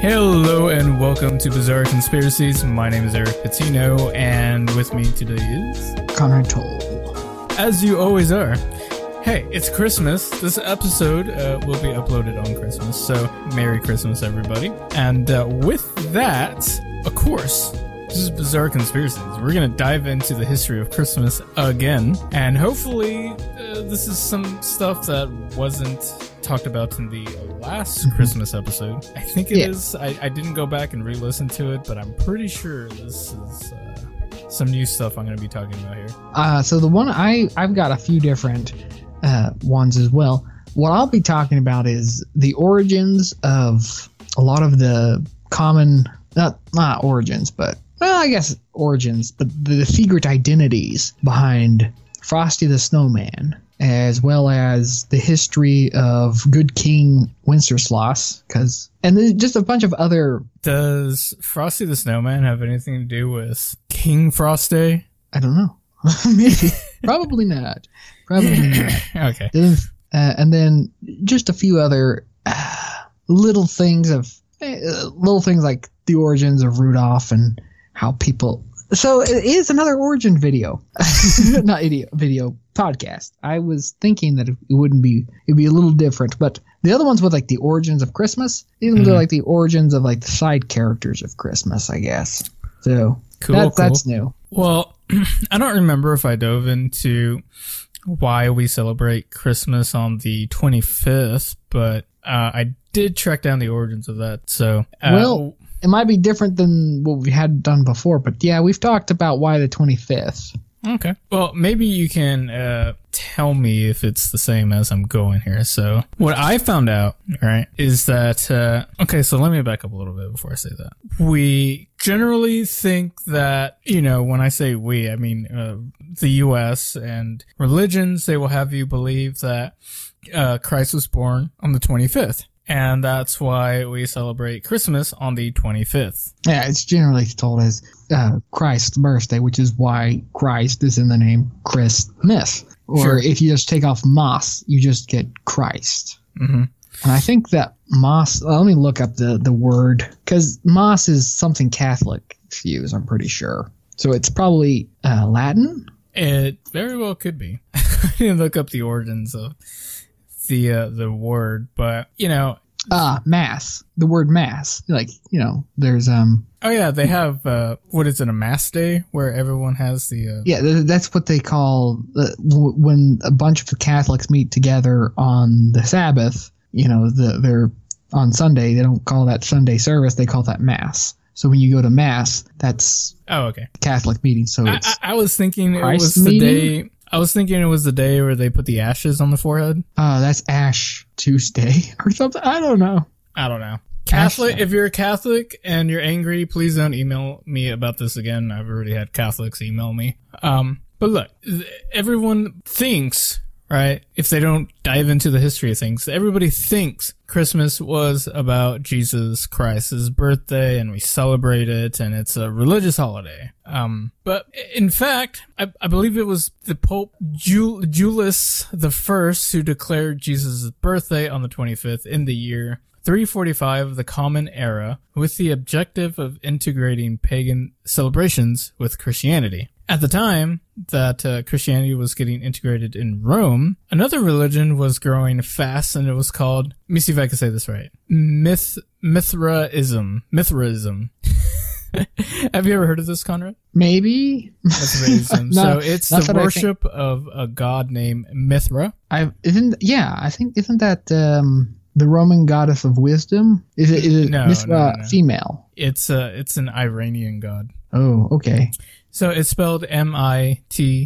Hello and welcome to Bizarre Conspiracies. My name is Eric Patino, and with me today is Conrad Toll. As you always are. Hey, it's Christmas. This episode will be uploaded on Christmas, so Merry Christmas, everybody. And with that, of course, this is Bizarre Conspiracies. We're going to dive into the history of Christmas again, and hopefully this is some stuff that wasn't talked about in the last Christmas episode. I think it is. I didn't go back and re-listen to it, but I'm pretty sure this is some new stuff I'm going to be talking about here. So the one I've got a few different ones as well. What I'll be talking about is the origins of a lot of the common, not origins, but well, I guess origins, but the secret identities behind Frosty the Snowman, as well as the history of Good King Wenceslas, and then just a bunch of other. Does Frosty the Snowman have anything to do with King Frosty? I don't know. Maybe. Probably not. Okay. And then just a few other little things like the origins of Rudolph and how people. So it is another origin video, not video podcast. I was thinking that it'd be a little different, but the other ones with like the origins of Christmas, these are like the origins of like the side characters of Christmas, I guess. So cool. That's new. Well, I don't remember if I dove into why we celebrate Christmas on the 25th, but I did track down the origins of that. So, it might be different than what we had done before, but yeah, we've talked about why the 25th. Okay. Well, maybe you can tell me if it's the same as I'm going here. So what I found out, right, is that, okay, so let me back up a little bit before I say that. We generally think that, when I say we, I mean the U.S. and religions, they will have you believe that Christ was born on the 25th. And that's why we celebrate Christmas on the 25th. Yeah, it's generally told as Christ's birthday, which is why Christ is in the name Christmas. Or if you just take off Mas, you just get Christ. Mm-hmm. And I think that Mas, let me look up the word, because Mas is something Catholic use, I'm pretty sure. So it's probably Latin? It very well could be. I didn't look up the origins of the word, but mass, the word mass, there's oh yeah, they have what is it, a mass day where everyone has the that's what they call when a bunch of Catholics meet together on the Sabbath. They're on Sunday, they don't call that Sunday service, they call that mass. So when you go to mass, that's Catholic meeting. So I was thinking Christ it was meeting? the day. I was thinking it was the day where they put the ashes on the forehead. That's Ash Tuesday or something. I don't know. Catholic. If you're a Catholic and you're angry, please don't email me about this again. I've already had Catholics email me. But look, everyone thinks, right? If they don't dive into the history of things, everybody thinks Christmas was about Jesus Christ's birthday and we celebrate it and it's a religious holiday. But in fact, I believe it was the Pope Julius I who declared Jesus' birthday on the 25th in the year 345 of the Common Era with the objective of integrating pagan celebrations with Christianity. At the time that Christianity was getting integrated in Rome, another religion was growing fast, and it was called, let me see if I can say this right, Mithraism. Have you ever heard of this, Conrad? Maybe. Mithraism. So it's the worship of a god named Mithra. Isn't that the Roman goddess of wisdom? Is it Mithra no. Female? It's an Iranian god. Oh, okay. So it's spelled Mithra,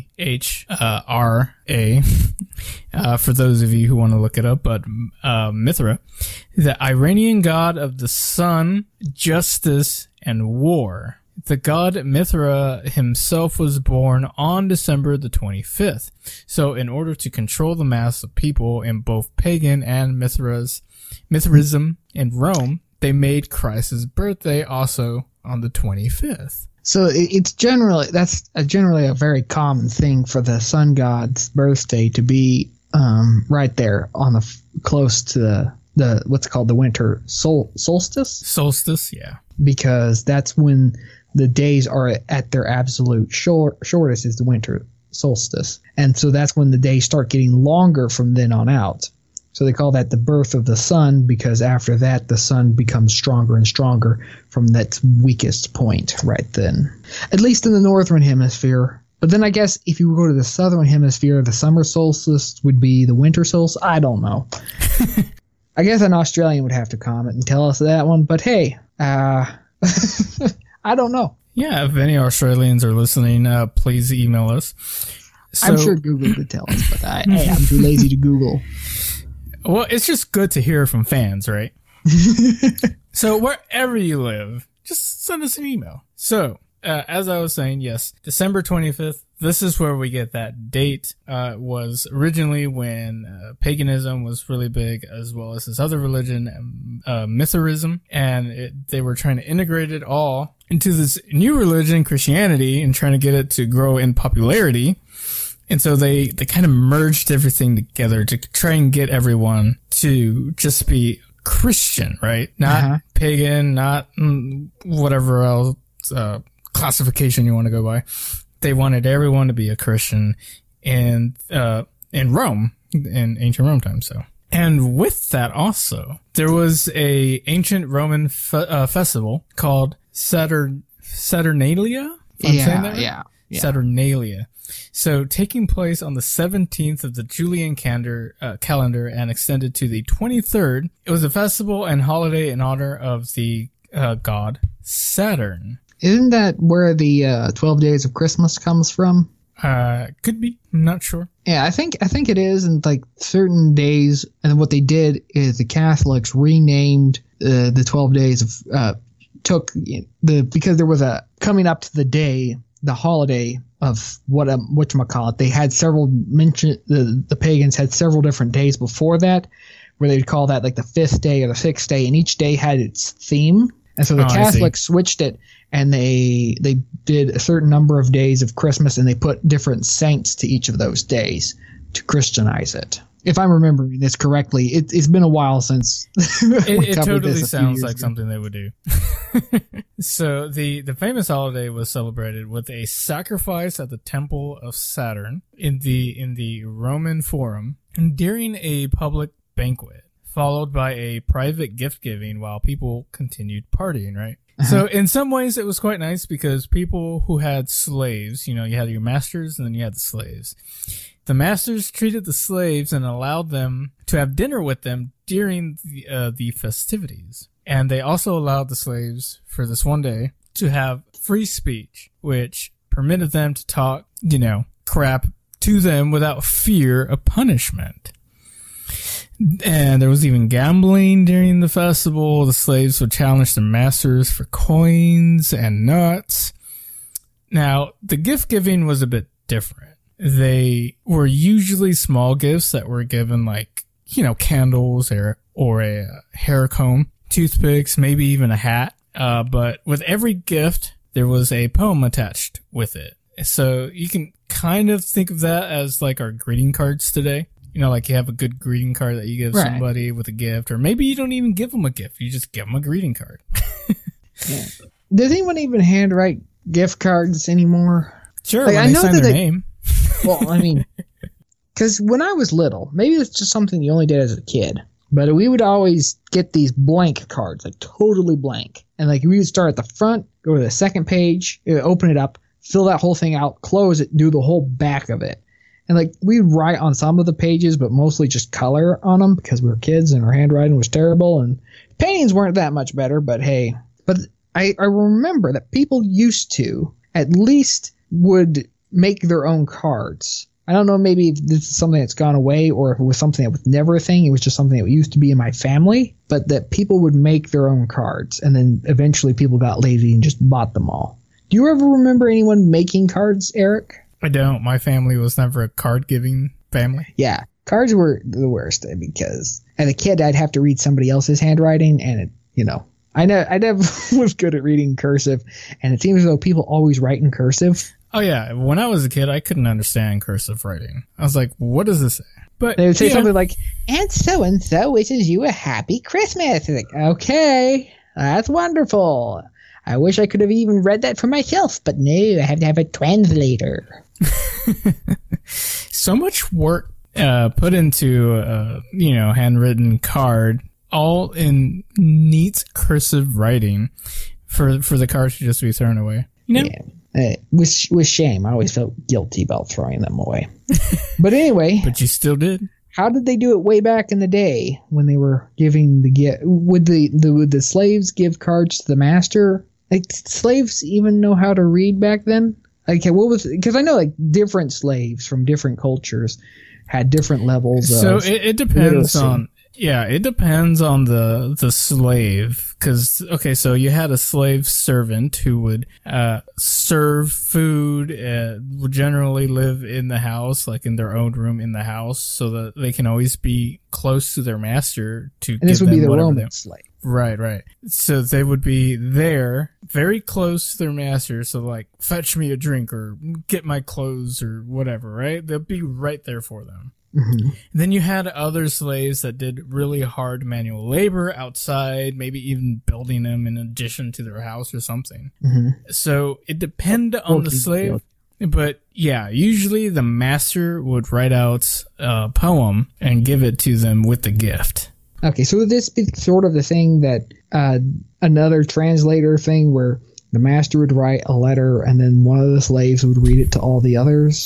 for those of you who want to look it up, but Mithra, the Iranian god of the sun, justice, and war. The god Mithra himself was born on December the 25th. So in order to control the mass of people in both pagan and Mithraism in Rome, they made Christ's birthday also on the 25th. So that's generally a very common thing for the sun god's birthday to be right there on close to what's called the winter solstice. Solstice, yeah. Because that's when the days are at their absolute shortest, is the winter solstice. And so that's when the days start getting longer from then on out. So they call that the birth of the sun, because after that the sun becomes stronger and stronger from that weakest point right then. At least in the northern hemisphere. But then I guess if you go to the southern hemisphere, the summer solstice would be the winter solstice. I don't know. I guess an Australian would have to comment and tell us that one. But hey, I don't know. Yeah, if any Australians are listening, please email us. I'm sure Google could tell us, but I'm too lazy to Google. Well, it's just good to hear from fans, right? So wherever you live, just send us an email. So, as I was saying, yes, December 25th, this is where we get that date. Was originally when paganism was really big, as well as this other religion, Mithraism, and they were trying to integrate it all into this new religion, Christianity, and trying to get it to grow in popularity. And so they kind of merged everything together to try and get everyone to just be Christian, right? Not pagan, not whatever else classification you want to go by. They wanted everyone to be a Christian in Rome, in ancient Rome times. So, and with that also, there was a ancient Roman festival called Saturnalia. If I'm saying that right? Yeah. Saturnalia. So, taking place on the 17th of the Julian calendar and extended to the 23rd, it was a festival and holiday in honor of the god Saturn. Isn't that where the 12 days of Christmas comes from? Could be. I'm not sure. Yeah, I think it is. And like certain days, and what they did is the Catholics renamed the 12 days of because there was a coming up to the day, the holiday of whatchamacallit. They had several the pagans had several different days before that, where they'd call that like the 5th day or the 6th day, and each day had its theme. And so the Catholics switched it, and they did a certain number of days of Christmas, and they put different saints to each of those days to Christianize it. If I'm remembering this correctly, it's been a while since it totally sounds like something they would do. So the famous holiday was celebrated with a sacrifice at the Temple of Saturn in the Roman Forum during a public banquet, followed by a private gift giving while people continued partying, right? So in some ways it was quite nice, because people who had slaves, you had your masters and then you had the slaves. The masters treated the slaves and allowed them to have dinner with them during the festivities. And they also allowed the slaves for this one day to have free speech, which permitted them to talk, crap to them without fear of punishment. And there was even gambling during the festival. The slaves would challenge their masters for coins and nuts. Now, the gift giving was a bit different. They were usually small gifts that were given, like, candles or a hair comb, toothpicks, maybe even a hat. But with every gift, there was a poem attached with it. So you can kind of think of that as like our greeting cards today. Like you have a good greeting card that you give somebody with a gift, or maybe you don't even give them a gift. You just give them a greeting card. Yeah. Does anyone even handwrite gift cards anymore? Sure, when they sign their name. Well, I mean, because when I was little, maybe it's just something you only did as a kid, but we would always get these blank cards, like totally blank. And like we would start at the front, go to the second page, open it up, fill that whole thing out, close it, do the whole back of it. And like we'd write on some of the pages, but mostly just color on them because we were kids and our handwriting was terrible. And paintings weren't that much better, but hey. But I remember that people used to at least would make their own cards. I don't know, maybe if this is something that's gone away, or if it was something that was never a thing. It was just something that used to be in my family, but that people would make their own cards, and then eventually people got lazy and just bought them all. Do you ever remember anyone making cards, Eric? I don't. My family was never a card-giving family. Yeah, cards were the worst, because as a kid I'd have to read somebody else's handwriting, and I never was good at reading cursive, and it seems as though people always write in cursive. Oh yeah, when I was a kid, I couldn't understand cursive writing. I was like, "What does this say?" But They would say something like, "And so wishes you a happy Christmas." Like, okay, that's wonderful. I wish I could have even read that for myself, but no, I have to have a translator. So much work put into handwritten card, all in neat cursive writing, for the card to just be thrown away. You know? Yeah. With shame. I always felt guilty about throwing them away. But anyway. But you still did. How did they do it way back in the day when they were giving the gift? Would the slaves give cards to the master? Like, did slaves even know how to read back then? Like, what was? Because I know like different slaves from different cultures had different levels. So of it depends literacy. on. Yeah, it depends on the slave. Because, okay, so you had a slave servant who would serve food, would generally live in the house, like in their own room in the house, so that they can always be close to their master to And this give would be them the whatever Roman slave. Right. So they would be there, very close to their master, so like, fetch me a drink or get my clothes or whatever, right? They'll be right there for them. Mm-hmm. Then you had other slaves that did really hard manual labor outside, maybe even building them in addition to their house or something. Mm-hmm. So it depended on the slave. But yeah, usually the master would write out a poem and give it to them with the gift. Okay, so would this be sort of the thing that another translator thing where the master would write a letter and then one of the slaves would read it to all the others?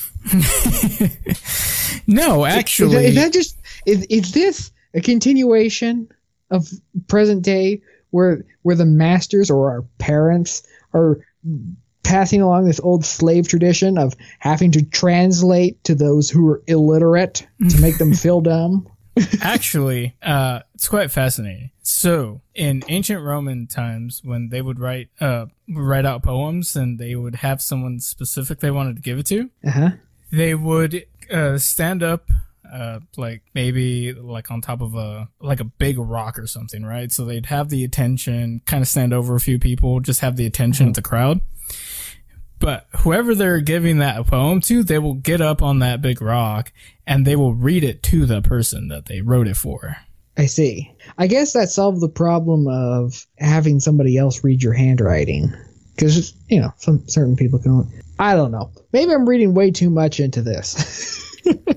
No, actually, is this a continuation of present day where the masters or our parents are passing along this old slave tradition of having to translate to those who are illiterate to make them feel dumb? Actually, it's quite fascinating. So, in ancient Roman times, when they would write out poems and they would have someone specific they wanted to give it to, they would stand up, like maybe like on top of a big rock or something, right? So they'd have the attention, kind of stand over a few people, just have the attention of the crowd. But whoever they're giving that poem to, they will get up on that big rock and they will read it to the person that they wrote it for. I see. I guess that solved the problem of having somebody else read your handwriting. Because, some certain people can... I don't know. Maybe I'm reading way too much into this.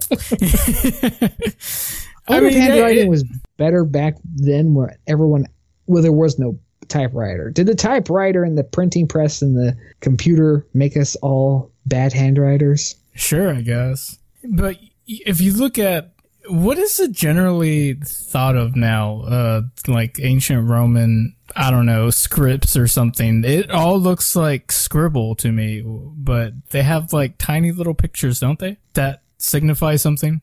Handwriting was better back then where there was no typewriter. Did the typewriter and the printing press and the computer make us all bad handwriters? Sure, I guess. But if you look at what is it generally thought of now, like ancient Roman, I don't know, scripts or something, it all looks like scribble to me, but they have like tiny little pictures, don't they? That signify something?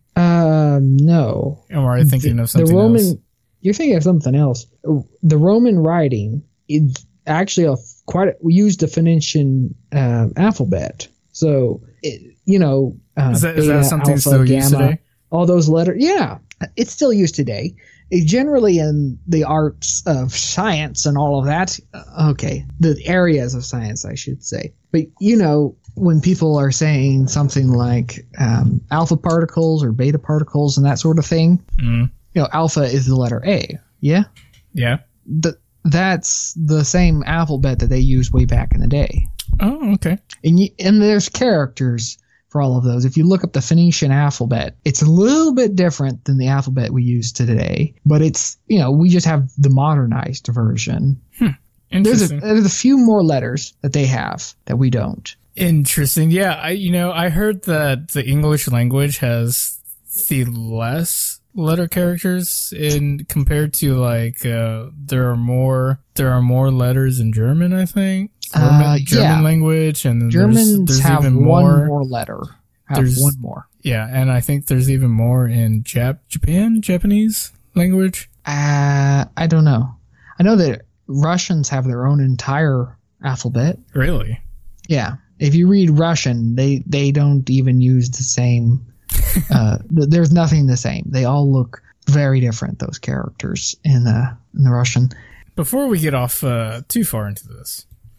No. Or am I thinking of something else? You're thinking of something else. The Roman writing is actually we used the Phoenician alphabet. So, is that something alpha, still used gamma, today? all those letters. Yeah, it's still used today. Generally in the arts of science and all of that. Okay, the areas of science, I should say. But, when people are saying something like alpha particles or beta particles and that sort of thing, alpha is the letter A. Yeah? Yeah. That's the same alphabet that they used way back in the day. Oh, okay. And there's characters for all of those. If you look up the Phoenician alphabet, it's a little bit different than the alphabet we use today, but it's, we just have the modernized version. Interesting. There's a few more letters that they have that we don't. Interesting. Yeah, I heard that the English language has the less letter characters compared to like there are more letters in German, I think. German language, and then Germans there's have even one more letter. There's one more. Yeah, and I think there's even more in Japanese language. I don't know. I know that Russians have their own entire alphabet. Really? Yeah. If you read Russian, they don't even use the same. There's nothing the same. They all look very different, those characters in the Russian. Before we get off too far into this,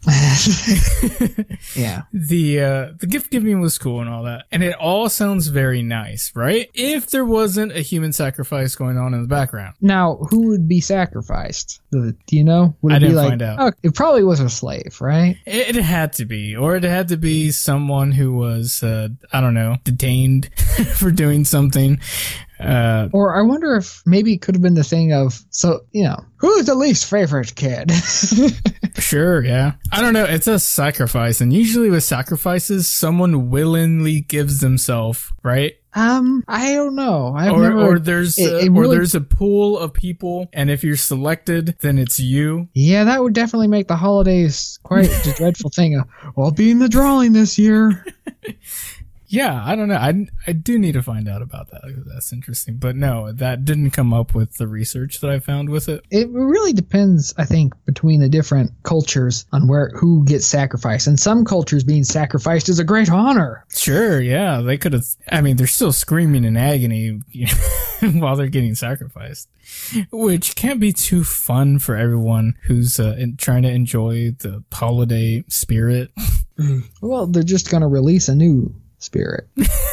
Yeah. The gift giving was cool and all that, and it all sounds very nice, right? If there wasn't a human sacrifice going on in the background. Now, who would be sacrificed? Do you know? Would it I be didn't like, find out. Oh, it probably was a slave, right? It had to be, or it had to be someone who was, I don't know, detained for doing something. Or I wonder if maybe it could have been the thing of, so, who's the least favorite kid? Sure, yeah. I don't know. It's a sacrifice, and usually with sacrifices, someone willingly gives themselves, right? I don't know. Or there's a pool of people, and if you're selected, then it's you. Yeah, that would definitely make the holidays quite a dreadful thing. I'll be in the drawing this year. Yeah, I don't know. I do need to find out about that. That's interesting. But no, that didn't come up with the research that I found with it. It really depends, I think, between the different cultures on who gets sacrificed. In some cultures, being sacrificed is a great honor. Sure, yeah. They could have... I mean, they're still screaming in agony while they're getting sacrificed. Which can't be too fun for everyone who's trying to enjoy the holiday spirit. Well, they're just going to release a new spirit.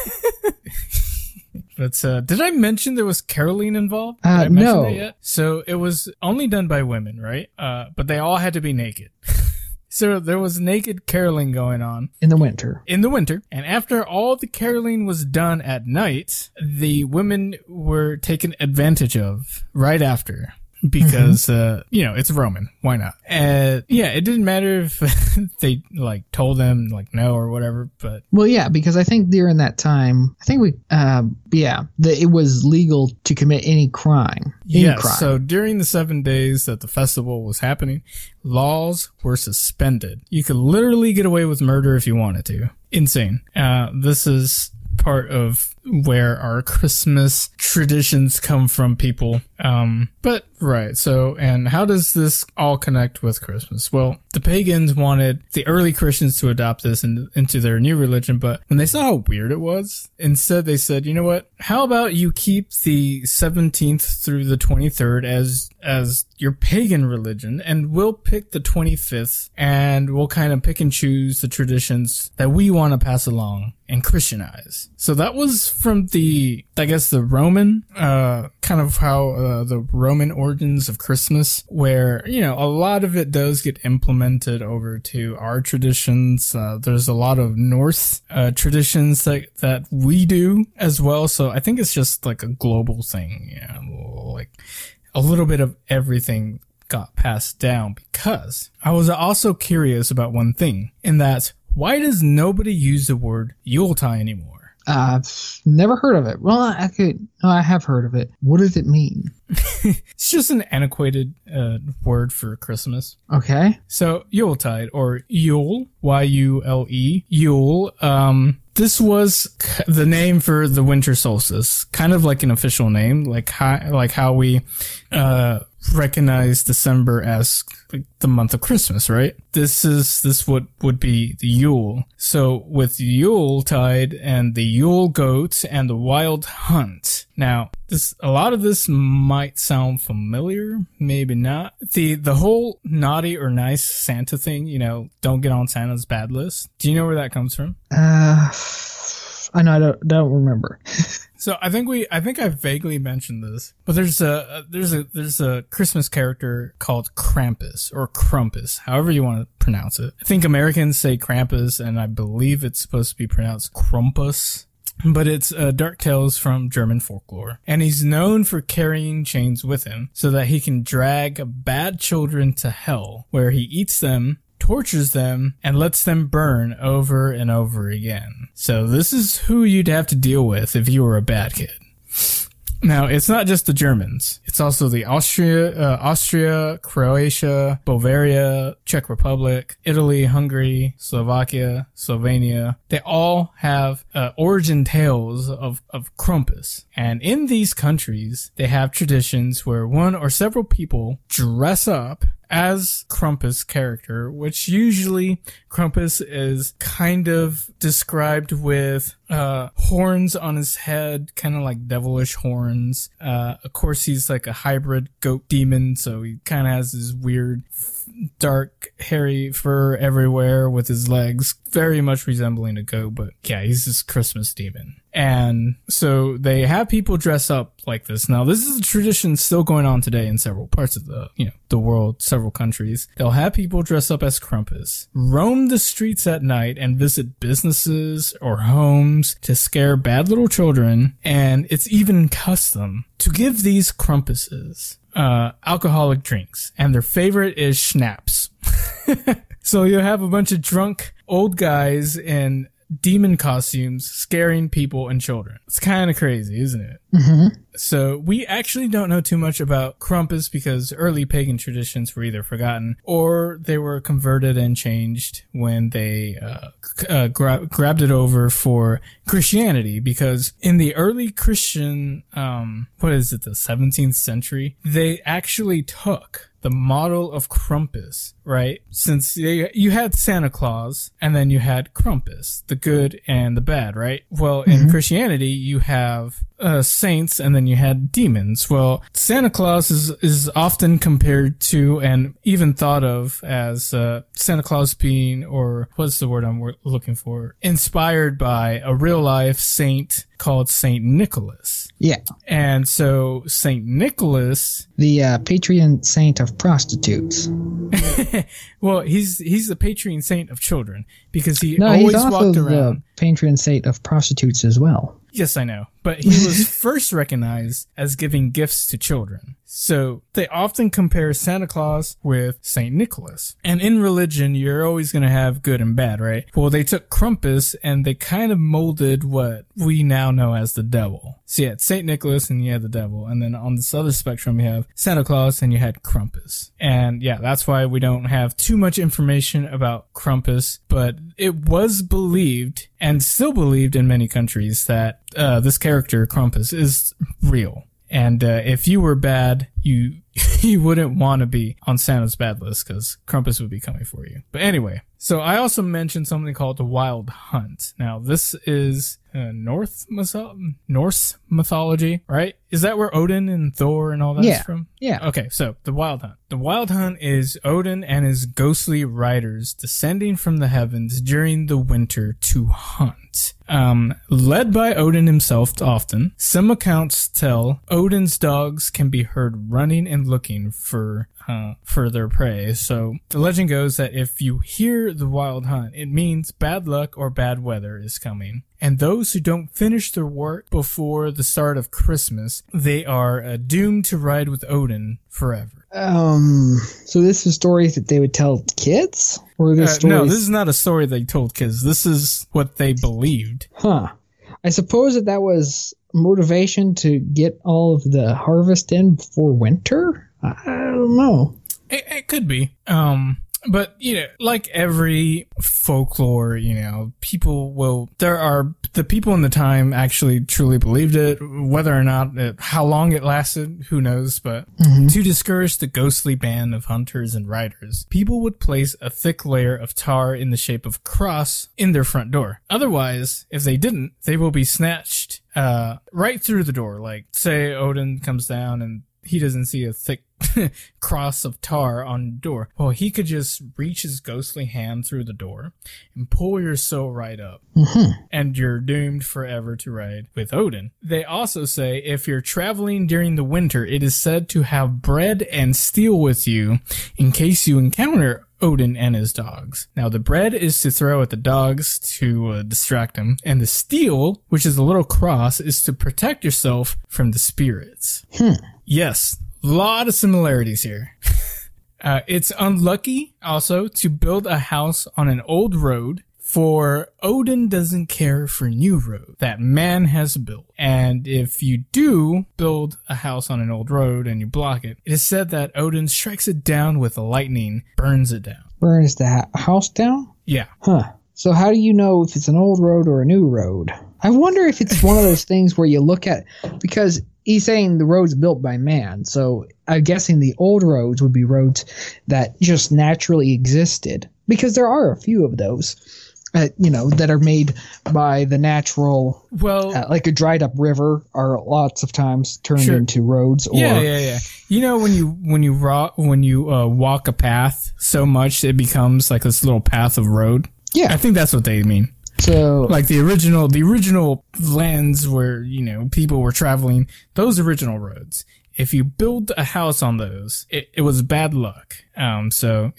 But did I mention there was caroling involved? Did I mention no. that yet? So it was only done by women, right? But they all had to be naked. So there was naked caroling going on. In the winter. And after all the caroling was done at night, the women were taken advantage of right after. Because, it's Roman. Why not? It didn't matter if they, told them, no or whatever, but... Well, yeah, because I think during that time, it was legal to commit any crime. So during the 7 days that the festival was happening, laws were suspended. You could literally get away with murder if you wanted to. Insane. This is part of where our Christmas traditions come from, people. But right. So, and how does this all connect with Christmas? Well, the pagans wanted the early Christians to adopt this into their new religion, but when they saw how weird it was, instead they said, you know what? How about you keep the 17th through the 23rd as your pagan religion, and we'll pick the 25th, and we'll kind of pick and choose the traditions that we want to pass along and Christianize. So that was from the Roman, kind of how the Roman origins of Christmas, where, a lot of it does get implemented over to our traditions. There's a lot of Norse traditions that we do as well. So I think it's just like a global thing, a little bit of everything got passed down, because I was also curious about one thing, and that's, why does nobody use the word Yuletide anymore? Never heard of it. Well, I have heard of it. What does it mean? It's just an antiquated word for Christmas. Okay. So Yuletide, or Yule, Y-U-L-E, Yule, this was the name for the winter solstice, kind of like an official name, like how we recognize December as the month of Christmas, right? This would be the Yule. So with Yuletide and the Yule goat and the wild hunt. Now, a lot of this might sound familiar, maybe not. The whole naughty or nice Santa thing, don't get on Santa's bad list. Do you know where that comes from? I know, I don't remember. So I think I vaguely mentioned this, but there's a Christmas character called Krampus, or Krampus, however you want to pronounce it. I think Americans say Krampus, and I believe it's supposed to be pronounced Krampus. But it's dark tales from German folklore. And he's known for carrying chains with him so that he can drag bad children to hell, where he eats them, tortures them, and lets them burn over and over again. So this is who you'd have to deal with if you were a bad kid. Now, it's not just the Germans. It's also the Austria, Croatia, Bavaria, Czech Republic, Italy, Hungary, Slovakia, Slovenia. They all have origin tales of Krampus. And in these countries, they have traditions where one or several people dress up as Krampus character, which usually Krampus is kind of described with horns on his head, kind of like devilish horns. Of course, he's like a hybrid goat demon, so he kind of has this weird dark hairy fur everywhere with his legs, very much resembling a goat, but yeah, he's this Christmas demon. And so they have people dress up like this. Now, this is a tradition still going on today in several parts of the world, several countries. They'll have people dress up as Krampus, roam the streets at night and visit businesses or homes to scare bad little children. And it's even custom to give these Krampuses alcoholic drinks, and their favorite is schnapps. So you'll have a bunch of drunk old guys in demon costumes scaring people and children. It's kind of crazy, isn't it? Mm-hmm. So we actually don't know too much about Krampus because early pagan traditions were either forgotten or they were converted and changed when they grabbed it over for Christianity, because in the early Christian, the 17th century, they actually took the model of Krampus, right? Since you had Santa Claus and then you had Krampus, the good and the bad, right? Well, in Christianity, you have saints and then you had demons. Well, Santa Claus is often compared to and even thought of as Santa Claus being, or what's the word I'm looking for, inspired by a real life saint called Saint Nicholas. Yeah. And so Saint Nicholas, the patron saint of prostitutes. Well, he's the patron saint of children because he's always also walked around. The patron saint of prostitutes as well. Yes, I know. But he was first recognized as giving gifts to children. So they often compare Santa Claus with Saint Nicholas. And in religion, you're always going to have good and bad, right? Well, they took Krampus and they kind of molded what we now know as the devil. So you had Saint Nicholas and you had the devil. And then on this other spectrum, you have Santa Claus and you had Krampus. And yeah, that's why we don't have too much information about Krampus. But it was believed and still believed in many countries that this character, Krampus, is real. And if you were bad, you wouldn't want to be on Santa's bad list because Krampus would be coming for you. But anyway, so I also mentioned something called the Wild Hunt. Now, this is Norse mythology, right? Is that where Odin and Thor and all that's from? Yeah. Okay, so the Wild Hunt. The Wild Hunt is Odin and his ghostly riders descending from the heavens during the winter to hunt. Led by Odin himself often, some accounts tell Odin's dogs can be heard running and looking for their prey. So the legend goes that if you hear the Wild Hunt, it means bad luck or bad weather is coming. And those who don't finish their work before the start of Christmas, they are doomed to ride with Odin forever. So this is stories that they would tell kids? Or no, this is not a story they told kids. This is what they believed. Huh. I suppose that was motivation to get all of the harvest in before winter? I don't know. It could be. But, like every folklore, there are the people in the time actually truly believed it. Whether or not, how long it lasted, who knows. But to discourage the ghostly band of hunters and riders, people would place a thick layer of tar in the shape of a cross in their front door. Otherwise, if they didn't, they will be snatched right through the door. Like, say Odin comes down and he doesn't see a thick cross of tar on the door. Well, he could just reach his ghostly hand through the door and pull your soul right up. And you're doomed forever to ride with Odin. They also say if you're traveling during the winter, it is said to have bread and steel with you in case you encounter Odin and his dogs. Now, the bread is to throw at the dogs to distract them, and the steel, which is a little cross, is to protect yourself from the spirits. Yes, a lot of similarities here. It's unlucky also to build a house on an old road, for Odin doesn't care for new road that man has built. And if you do build a house on an old road and you block it, it is said that Odin strikes it down with lightning, burns it down. Burns the house down? Yeah. Huh. So how do you know if it's an old road or a new road? I wonder if it's one of those things where you look at, because he's saying the roads built by man. So I'm guessing the old roads would be roads that just naturally existed, because there are a few of those, that are made by the natural. Well, like a dried up river are lots of times turned into roads. Or, yeah. When you walk a path so much it becomes like this little path of road. Yeah, I think that's what they mean. So, like the original lands where, people were traveling, those original roads. If you build a house on those, it was bad luck. So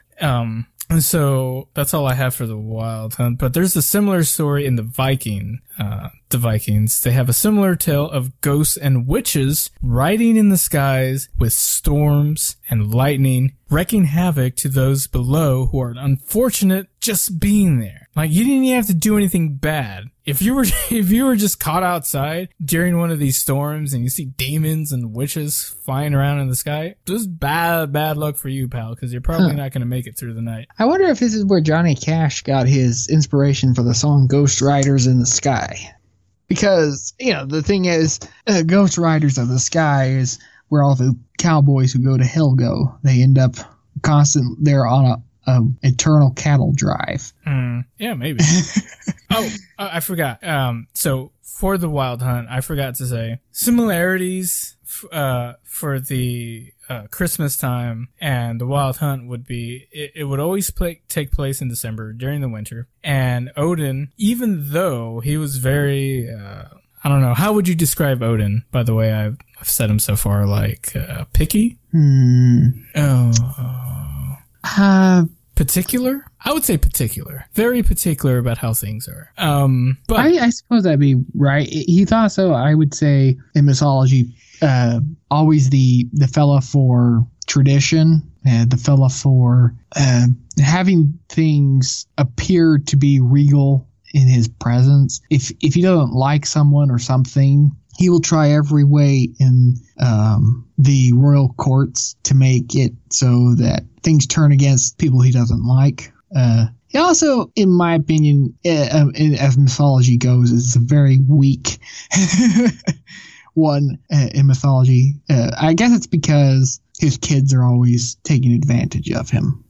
that's all I have for the Wild Hunt. But there's a similar story in the Vikings. They have a similar tale of ghosts and witches riding in the skies with storms and lightning, wreaking havoc to those below who are unfortunate just being there. Like, you didn't even have to do anything bad. If you were just caught outside during one of these storms and you see demons and witches flying around in the sky, just bad luck for you, pal, because you're probably not going to make it through the night. I wonder if this is where Johnny Cash got his inspiration for the song Ghost Riders in the Sky. Because, the thing is, Ghost Riders of the Sky is where all the cowboys who go to hell go. They end up they're on a eternal cattle drive. Yeah, maybe. I forgot. So for the Wild Hunt, I forgot to say similarities for the Christmas time and the Wild Hunt would be it would always take place in December during the winter. And Odin, even though he was very I don't know, how would you describe Odin? By the way, I've said him so far, like picky. Particular? I would say particular. Very particular about how things are. But I suppose that'd be right. He thought so. I would say in mythology, always the fella for tradition, the fella for having things appear to be regal in his presence. If he doesn't like someone or something, he will try every way in the royal courts to make it so that things turn against people he doesn't like. He also, in my opinion, as mythology goes, is a very weak one in mythology. I guess it's because his kids are always taking advantage of him.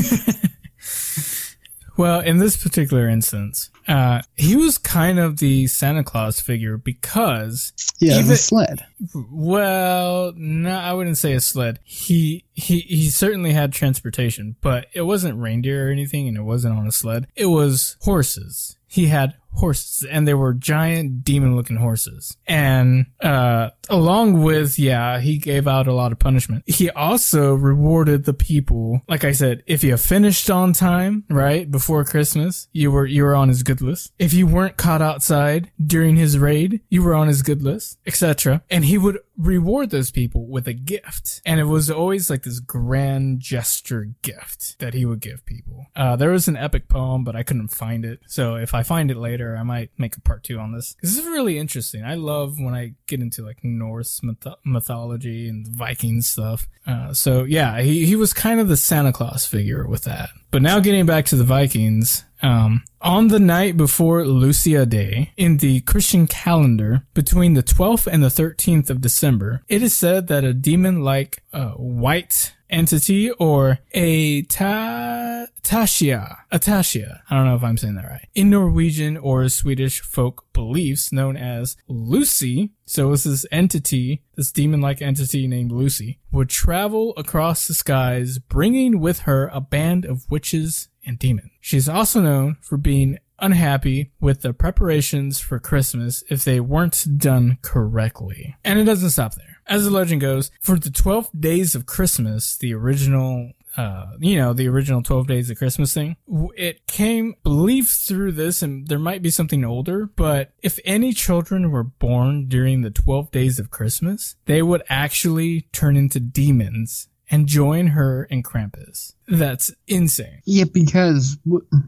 Well, in this particular instance, he was kind of the Santa Claus figure because... Yeah, the sled. Well, no, I wouldn't say a sled. He certainly had transportation, but it wasn't reindeer or anything, and it wasn't on a sled. It was horses. He had horses, and they were giant demon-looking horses. And along with, he gave out a lot of punishment. He also rewarded the people. Like I said, if you finished on time, right, before Christmas, you were on his good list. If you weren't caught outside during his raid, you were on his good list, etc. And he would reward those people with a gift. And it was always like this grand gesture gift that he would give people. There was an epic poem, but I couldn't find it. So if I find it later, I might make a part 2 on this. This is really interesting. I love when I get into like Norse mythology and Viking stuff. So yeah, he was kind of the Santa Claus figure with that. But now getting back to the Vikings, on the night before Lucia Day in the Christian calendar, between the 12th and the 13th of December, it is said that a demon-like white entity or a Tascia, I don't know if I'm saying that right, in Norwegian or Swedish folk beliefs known as Lucy, so it's this entity, this demon-like entity named Lucy, would travel across the skies bringing with her a band of witches and demons. She's also known for being unhappy with the preparations for Christmas if they weren't done correctly. And it doesn't stop there. As the legend goes, for the 12 days of Christmas, the original 12 days of Christmas thing, it came, believed through this, and there might be something older, but if any children were born during the 12 days of Christmas, they would actually turn into demons and join her and Krampus. That's insane. Yeah, because...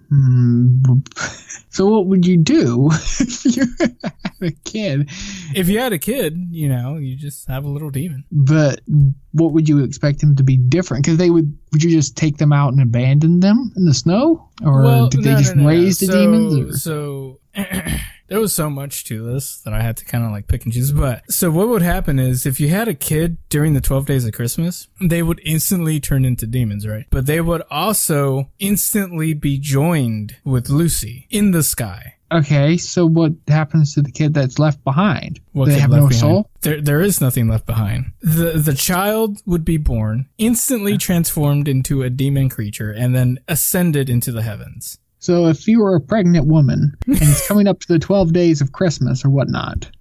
So what would you do if you had a kid? If you had a kid, you just have a little demon. But what would you expect them to be different? Because would you just take them out and abandon them in the snow? Or did they just raise the demons? Or? So... There was so much to this that I had to kind of like pick and choose. But so what would happen is if you had a kid during the 12 days of Christmas, they would instantly turn into demons, right? But they would also instantly be joined with Lucy in the sky. Okay, so what happens to the kid that's left behind? What Do they kid have left no behind? soul? There is nothing left behind. The child would be born, instantly transformed into a demon creature, and then ascended into the heavens. So if you were a pregnant woman and it's coming up to the 12 days of Christmas or whatnot,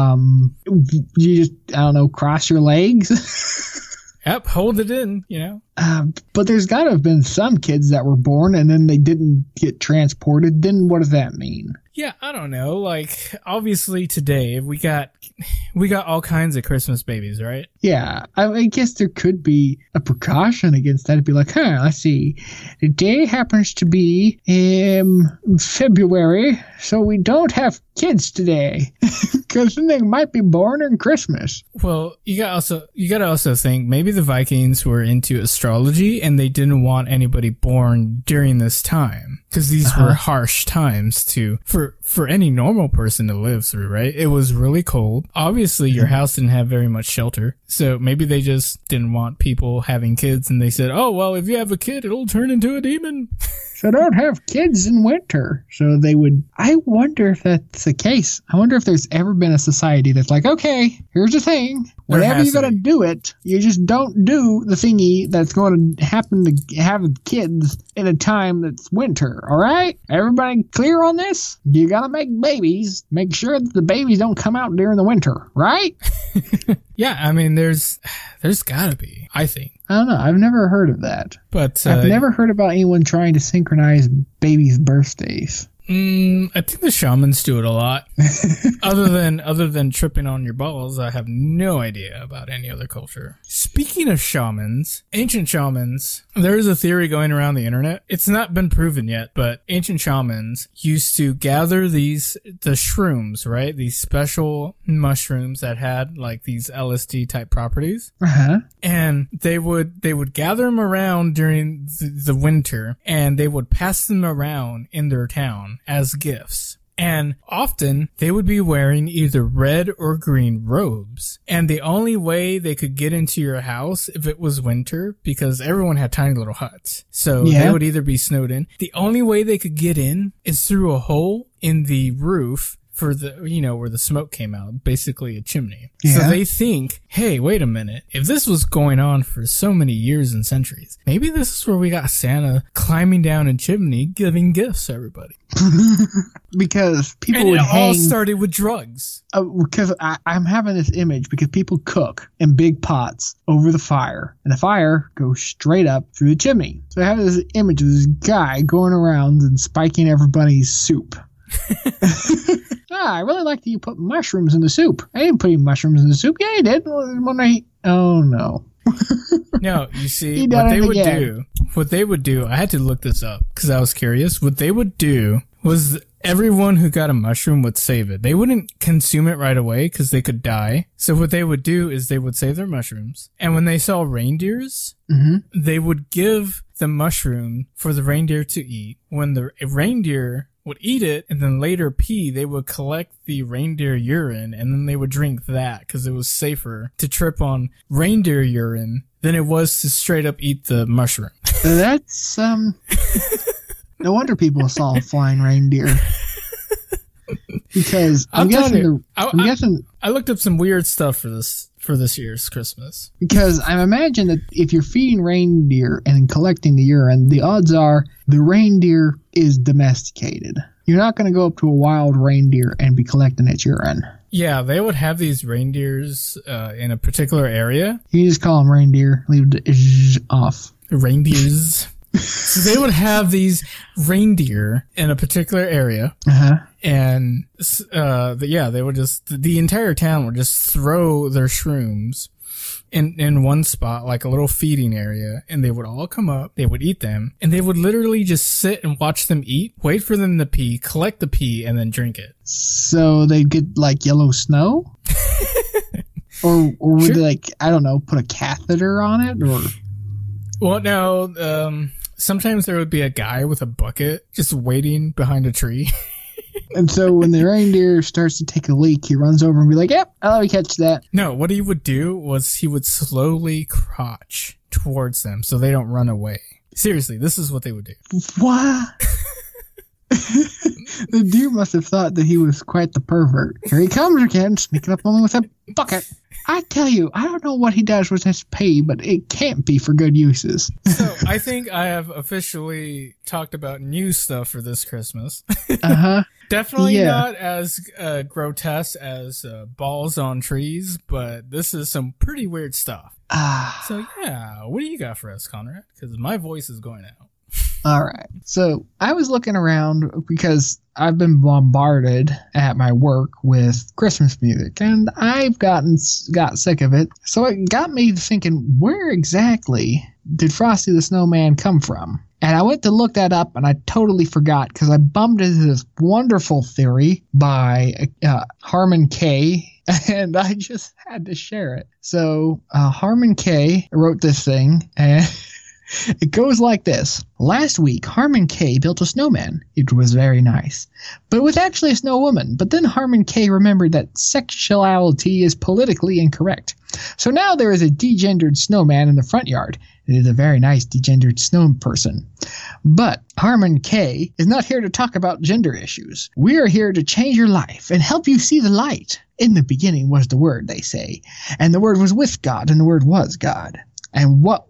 you just, I don't know, cross your legs? Yep, hold it in, you know. But there's got to have been some kids that were born and then they didn't get transported. Then what does that mean? Yeah, I don't know. Like, obviously today we got all kinds of Christmas babies, right? Yeah, I guess there could be a precaution against that. It'd be like, let's see. The day happens to be February, so we don't have kids today. Because then they might be born on Christmas. Well, you gotta also think maybe the Vikings were into astrology and they didn't want anybody born during this time. Because these were harsh times for any normal person to live through, right? It was really cold. Obviously, your house didn't have very much shelter. So maybe they just didn't want people having kids and they said, oh, well, if you have a kid, it'll turn into a demon. So don't have kids in winter. So they would, I wonder if that's the case. I wonder if there's ever been a society that's like, okay, here's the thing. Whenever you're going to do it, you just don't do the thingy that's going to happen to have kids in a time that's winter. All right? Everybody clear on this? You got to make babies. Make sure that the babies don't come out during the winter, right? Yeah, I mean, there's gotta be, I think. I don't know. I've never heard of that. But I've never heard about anyone trying to synchronize babies' birthdays. I think the shamans do it a lot. other than tripping on your balls, I have no idea about any other culture. Speaking of shamans, ancient shamans, there is a theory going around the internet. It's not been proven yet, but ancient shamans used to gather the shrooms, right? These special mushrooms that had like these LSD type properties. Uh-huh. And they would gather them around during the winter and they would pass them around in their town as gifts. And often they would be wearing either red or green robes. And the only way they could get into your house if it was winter, because everyone had tiny little huts. So they would either be snowed in. The only way they could get in is through a hole in the roof for the, where the smoke came out, basically a chimney. Yeah. So they think, hey, wait a minute. If this was going on for so many years and centuries, maybe this is where we got Santa climbing down a chimney, giving gifts to everybody. Because people and would it all started with drugs. Because I'm having this image because people cook in big pots over the fire, and the fire goes straight up through the chimney. So I have this image of this guy going around and spiking everybody's soup. I really like that you put mushrooms in the soup. I didn't put any mushrooms in the soup. Yeah, you did. Oh, no. No, you see, what they would do, I had to look this up because I was curious. What they would do was everyone who got a mushroom would save it. They wouldn't consume it right away because they could die. So what they would do is they would save their mushrooms. And when they saw reindeers, they would give the mushroom for the reindeer to eat. When the reindeer would eat it and then later pee, they would collect the reindeer urine and then they would drink that because it was safer to trip on reindeer urine than it was to straight up eat the mushroom. That's, no wonder people saw flying reindeer. Because I looked up some weird stuff for this year's Christmas. Because I imagine that if you're feeding reindeer and collecting the urine, the odds are the reindeer is domesticated. You're not going to go up to a wild reindeer and be collecting its urine. Yeah, they would have these reindeers in a particular area. You just call them reindeer. Leave the off. Reindeers. So they would have these reindeer in a particular area. Uh-huh. And, they would the entire town would just throw their shrooms in one spot, like a little feeding area, and they would all come up, they would eat them, and they would literally just sit and watch them eat, wait for them to pee, collect the pee, and then drink it. So they'd get, like, yellow snow? or would they, like, I don't know, put a catheter on it, or? Well, no, sometimes there would be a guy with a bucket just waiting behind a tree. And so when the reindeer starts to take a leak, he runs over and be like, yep, I'll let me catch that. No, what he would do was he would slowly crotch towards them so they don't run away. Seriously, this is what they would do. What? The deer must have thought that he was quite the pervert. Here he comes again, sneaking up on me with a bucket. I tell you, I don't know what he does with his pee, but it can't be for good uses. So I think I have officially talked about new stuff for this Christmas. Uh-huh. Definitely not as grotesque as balls on trees, but this is some pretty weird stuff. So yeah, what do you got for us, Conrad? Because my voice is going out. All right. So I was looking around because I've been bombarded at my work with Christmas music, and I've got sick of it. So it got me thinking, where exactly did Frosty the Snowman come from? And I went to look that up, and I totally forgot because I bumped into this wonderful theory by Harmon Kay, and I just had to share it. So Harmon Kay wrote this thing, and it goes like this. Last week, Harmon Kay built a snowman. It was very nice, but it was actually a snow woman. But then Harmon Kay remembered that sexuality is politically incorrect. So now there is a degendered snowman in the front yard. It is a very nice degendered snow person. But Harmon Kay is not here to talk about gender issues. We are here to change your life and help you see the light. In the beginning was the Word, they say, and the Word was with God, and the Word was God. And what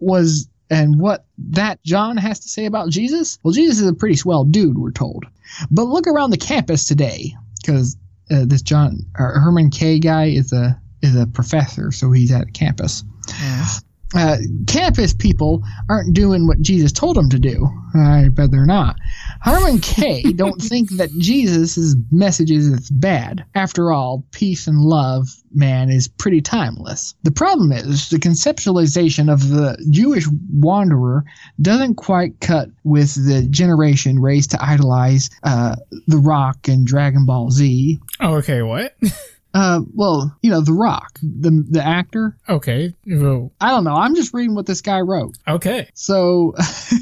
that John has to say about Jesus? Well, Jesus is a pretty swell dude, we're told. But look around the campus today, because this Harmon Kay guy is a professor, so he's at campus. Yeah. Campus people aren't doing what Jesus told them to do. I bet they're not. Harmon Kay don't think that Jesus' message is bad. After all, peace and love, man, is pretty timeless. The problem is the conceptualization of the Jewish wanderer doesn't quite cut with the generation raised to idolize The Rock and Dragon Ball Z. Oh, okay, what? Well, The Rock, the actor. Okay. Well, I don't know. I'm just reading what this guy wrote. Okay. So,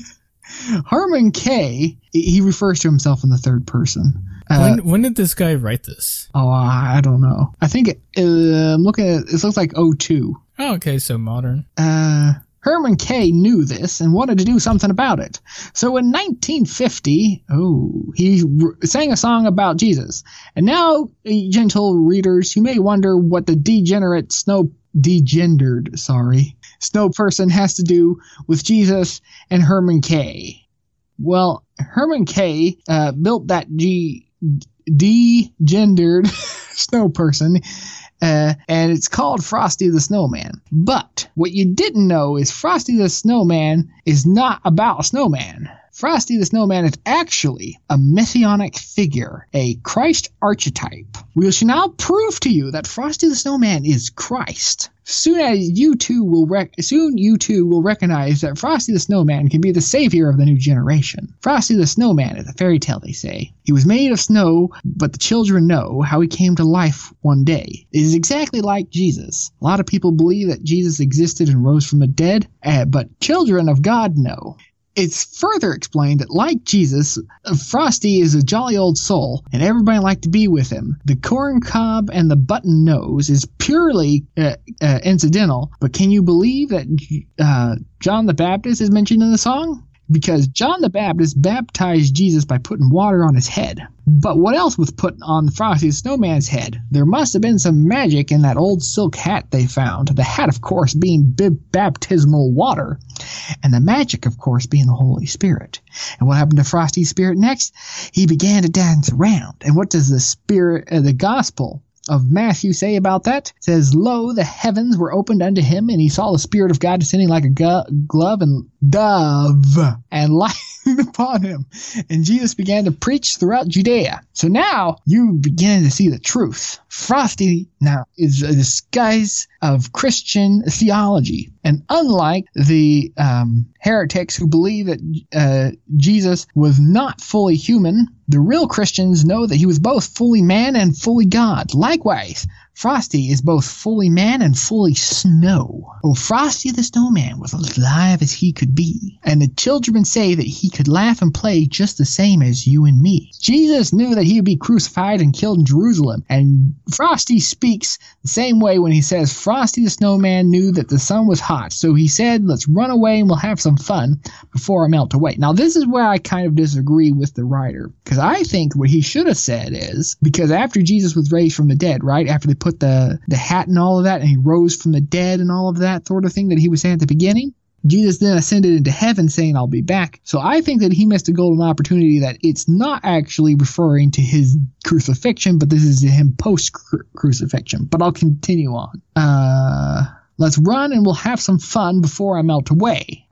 Harmon Kay, he refers to himself in the third person. When did this guy write this? Oh, I don't know. I think I'm looking at it looks like 2002. Oh, okay. So modern. Harmon Kay knew this and wanted to do something about it. So in 1950, he sang a song about Jesus. And now, gentle readers, you may wonder what the degendered snow person has to do with Jesus and Harmon Kay. Well, Harmon Kay built that degendered snow person, and it's called Frosty the Snowman. But what you didn't know is Frosty the Snowman is not about a snowman. Frosty the Snowman is actually a messianic figure, a Christ archetype. We shall now prove to you that Frosty the Snowman is Christ. Soon you too will recognize that Frosty the Snowman can be the savior of the new generation. Frosty the Snowman is a fairy tale, they say. He was made of snow, but the children know how he came to life one day. It is exactly like Jesus. A lot of people believe that Jesus existed and rose from the dead, but children of God know. It's further explained that, like Jesus, Frosty is a jolly old soul, and everybody liked to be with him. The corn cob and the button nose is purely incidental, but can you believe that John the Baptist is mentioned in the song? Because John the Baptist baptized Jesus by putting water on his head. But what else was put on Frosty the Snowman's head? There must have been some magic in that old silk hat they found. The hat, of course, being baptismal water. And the magic, of course, being the Holy Spirit. And what happened to Frosty's spirit next? He began to dance around. And what does the Gospel of Matthew say about that? It says, lo, the heavens were opened unto him, and he saw the Spirit of God descending like a dove and lighting upon him. And Jesus began to preach throughout Judea. So now you begin to see the truth. Frosty now is a disguise of Christian theology. And unlike the heretics who believe that Jesus was not fully human, the real Christians know that he was both fully man and fully God. Likewise, Frosty is both fully man and fully snow. Oh, Frosty the Snowman was as live as he could be, and the children say that he could laugh and play just the same as you and me. Jesus knew that he would be crucified and killed in Jerusalem, and Frosty speaks the same way when he says Frosty the Snowman knew that the sun was hot, so he said, let's run away and we'll have some fun before I melt away. Now, this is where I kind of disagree with the writer, because I think what he should have said is, because after Jesus was raised from the dead, right, after they put the hat and all of that, and he rose from the dead and all of that sort of thing that he was saying at the beginning, Jesus then ascended into heaven saying, I'll be back. So I think that he missed a golden opportunity that it's not actually referring to his crucifixion, but this is him post-crucifixion. But I'll continue on. Let's run and we'll have some fun before I melt away.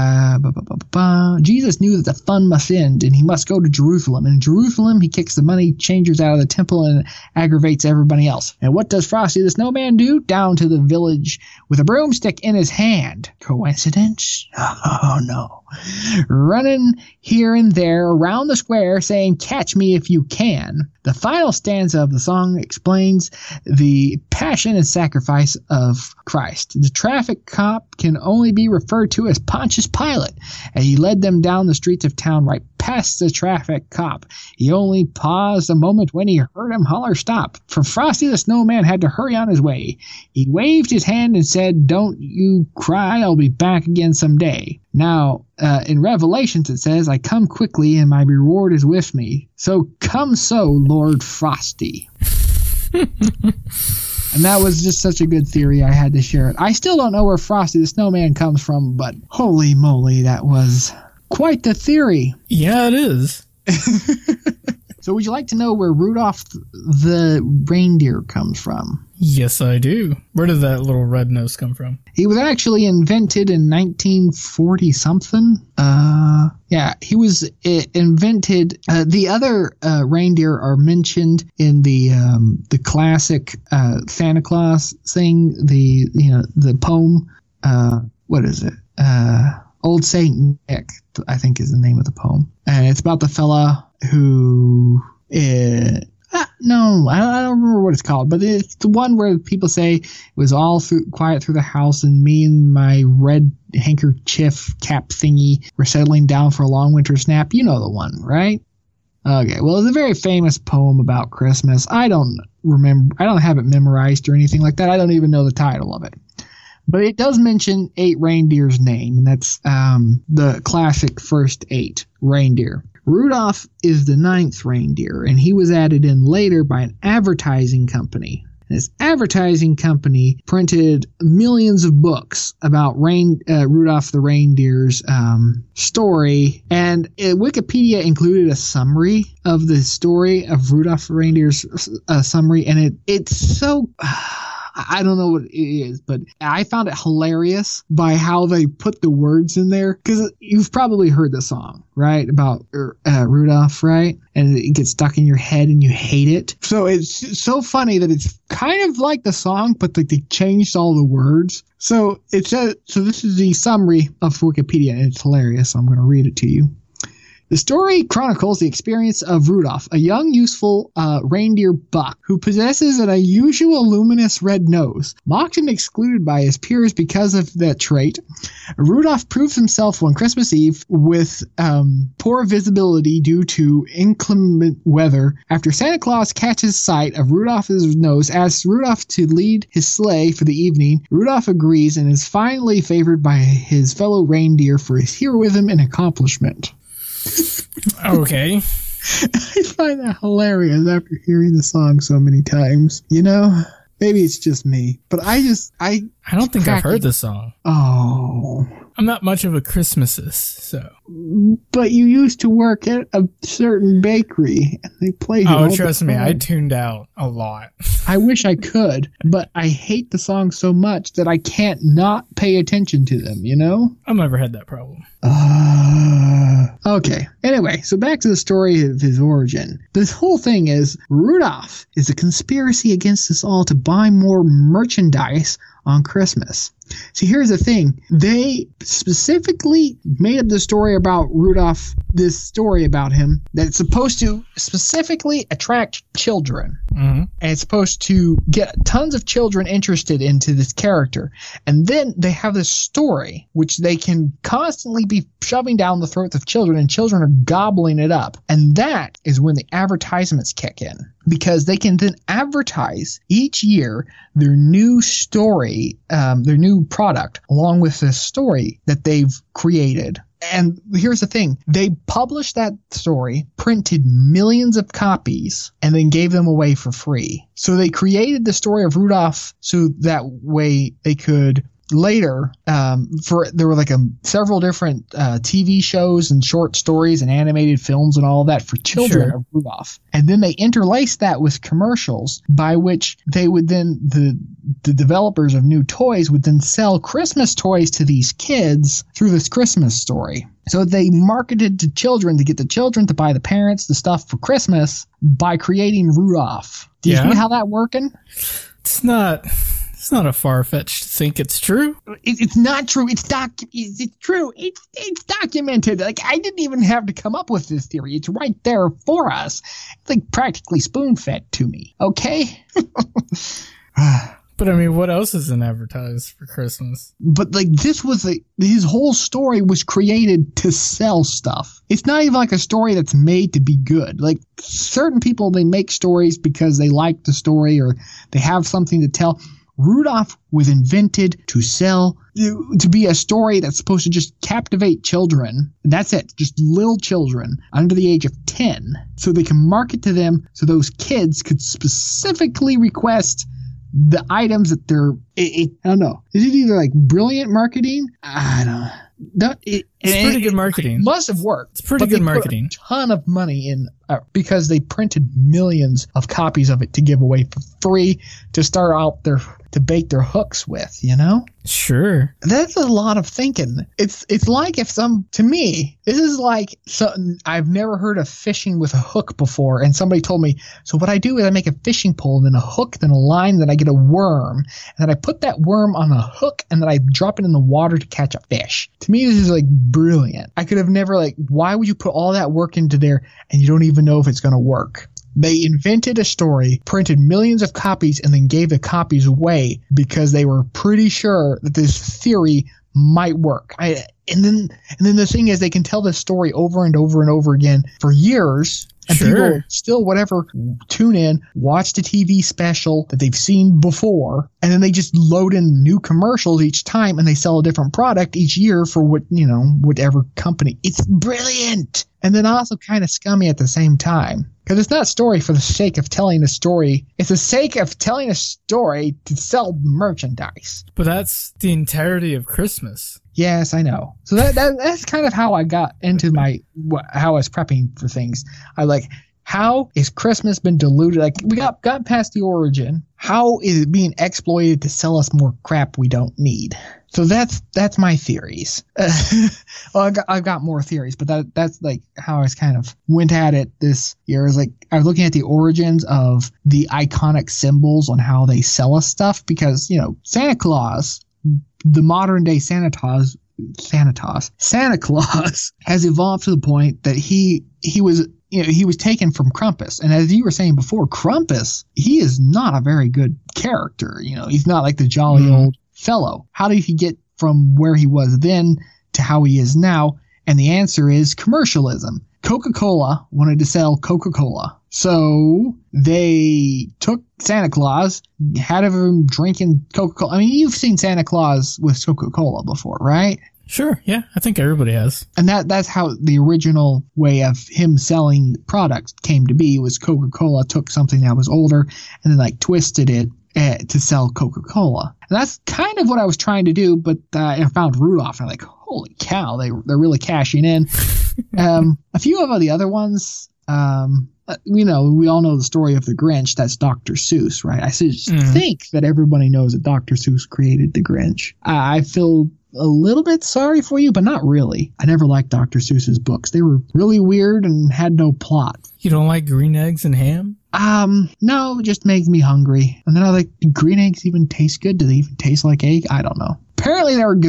Jesus knew that the fun must end and he must go to Jerusalem. And in Jerusalem, he kicks the money changers out of the temple and aggravates everybody else. And what does Frosty the Snowman do? Down to the village with a broomstick in his hand. Coincidence? Oh, no. Running here and there around the square saying, catch me if you can. The final stanza of the song explains the passion and sacrifice of Christ. The traffic cop can only be referred to as Pontius Pilate, and he led them down the streets of town right past the traffic cop. He only paused a moment when he heard him holler stop, for Frosty the Snowman had to hurry on his way. He waved his hand and said, don't you cry, I'll be back again someday. Now, in Revelations it says, I come quickly and my reward is with me. So come so, Lord Frosty. And that was just such a good theory, I had to share it. I still don't know where Frosty the Snowman comes from, but holy moly, that was quite the theory. Yeah, it is. So would you like to know where Rudolph the reindeer comes from? Yes, I do. Where did that little red nose come from? He was actually invented in 1940-something. He was invented. The other reindeer are mentioned in the classic Santa Claus thing, the poem. What is it? Old Saint Nick, I think is the name of the poem. And it's about the fella who... no, I don't remember what it's called, but it's the one where people say it was all quiet through the house and me and my red handkerchief cap thingy were settling down for a long winter nap. You know the one, right? Okay, well, it's a very famous poem about Christmas. I don't have it memorized or anything like that. I don't even know the title of it. But it does mention 8 reindeers' name, and that's the classic first 8 reindeer. Rudolph is the 9th reindeer, and he was added in later by an advertising company. This advertising company printed millions of books about Rudolph the reindeer's story, and Wikipedia included a summary of the story of Rudolph the reindeer's summary, and it's so... I don't know what it is, but I found it hilarious by how they put the words in there. Because you've probably heard the song, right? About Rudolph, right? And it gets stuck in your head and you hate it. So it's so funny that it's kind of like the song, but like they changed all the words. So it says, so this is the summary of Wikipedia, and it's hilarious. So I'm going to read it to you. The story chronicles the experience of Rudolph, a young, useful reindeer buck who possesses an unusual luminous red nose. Mocked and excluded by his peers because of that trait, Rudolph proves himself on Christmas Eve with poor visibility due to inclement weather. After Santa Claus catches sight of Rudolph's nose, asks Rudolph to lead his sleigh for the evening. Rudolph agrees and is finally favored by his fellow reindeer for his heroism and accomplishment. Okay. I find that hilarious after hearing the song so many times. You know, maybe it's just me, but I don't think I've heard this song. Oh. I'm not much of a Christmasist, so. But you used to work at a certain bakery, and they played it all trust me, I tuned out a lot. I wish I could, but I hate the song so much that I can't not pay attention to them, you know? I've never had that problem. Okay. Anyway, so back to the story of his origin. This whole thing is Rudolph is a conspiracy against us all to buy more merchandise on Christmas. See, here's the thing. They specifically made up the story about Rudolph this story about him that's supposed to specifically attract children. Mm-hmm. And it's supposed to get tons of children interested into this character. And then they have this story which they can constantly be shoving down the throats of children, and children are gobbling it up. And that is when the advertisements kick in, because they can then advertise each year their new story, their new product, along with this story that they've created. And here's the thing. They published that story, printed millions of copies, and then gave them away for free. So they created the story of Rudolph so that way they could later, there were like several different TV shows and short stories and animated films and all that for children of Rudolph. And then they interlaced that with commercials by which they would then, the developers of new toys would then sell Christmas toys to these kids through this Christmas story. So they marketed to children to get the children to buy the parents the stuff for Christmas by creating Rudolph. Do you see how that working? It's not a far-fetched to think it's true. It's not true. It's true. It's documented. Like, I didn't even have to come up with this theory. It's right there for us. It's like practically spoon-fed to me. Okay? But I mean, what else isn't advertised for Christmas? But like, his whole story was created to sell stuff. It's not even like a story that's made to be good. Like, certain people, they make stories because they like the story or they have something to tell. Rudolph was invented to sell, to be a story that's supposed to just captivate children. And that's it. Just little children under the age of 10. So they can market to them so those kids could specifically request the items that they're, I don't know. Is it either like brilliant marketing? I don't know. It's pretty good marketing. It must have worked. It's pretty good marketing. Put a ton of money in because they printed millions of copies of it to give away for free to start out to bait their hooks with, you know? Sure. That's a lot of thinking. It's like to me, this is like something I've never heard of fishing with a hook before. And somebody told me, so what I do is I make a fishing pole, then a hook, then a line, then I get a worm. And then I put that worm on a hook and then I drop it in the water to catch a fish. To me, this is like brilliant. I could have never why would you put all that work into there and you don't even know if it's going to work? They invented a story, printed millions of copies, and then gave the copies away because they were pretty sure that this theory might work. And then the thing is, they can tell this story over and over and over again for years. And people still, tune in, watch the TV special that they've seen before, and then they just load in new commercials each time, and they sell a different product each year for whatever company. It's brilliant! And then also kind of scummy at the same time. Because it's not a story for the sake of telling a story. It's the sake of telling a story to sell merchandise. But that's the entirety of Christmas. Yes, I know. So that's kind of how I got into how I was prepping for things. How is Christmas been diluted? Like, we got past the origin. How is it being exploited to sell us more crap we don't need? So that's my theories. Well, I've got more theories, but that's like how I kind of went at it this year. Is like I was looking at the origins of the iconic symbols on how they sell us stuff, because Santa Claus, the modern day Santa Claus has evolved to the point that he was taken from Krampus. And as you were saying before, Krampus, he is not a very good character. He's not like the jolly old fellow. How did he get from where he was then to how he is now? And the answer is commercialism. Coca-Cola wanted to sell Coca-Cola. So they took Santa Claus, had him drinking Coca-Cola. I mean, you've seen Santa Claus with Coca-Cola before, right? Sure, yeah. I think everybody has. And that's how the original way of him selling products came to be, was Coca-Cola took something that was older and then twisted it to sell Coca-Cola. And that's kind of what I was trying to do, but I found Rudolph and I'm like, holy cow, they're really cashing in. A few of the other ones, we all know the story of the Grinch. That's Dr. Seuss, right? I think that everybody knows that Dr. Seuss created the Grinch. I feel a little bit sorry for you, but not really. I never liked Dr. Seuss's books. They were really weird and had no plot. You don't like green eggs and ham? No, it just makes me hungry. And then I do green eggs even taste good? Do they even taste like egg? I don't know. Apparently they were good.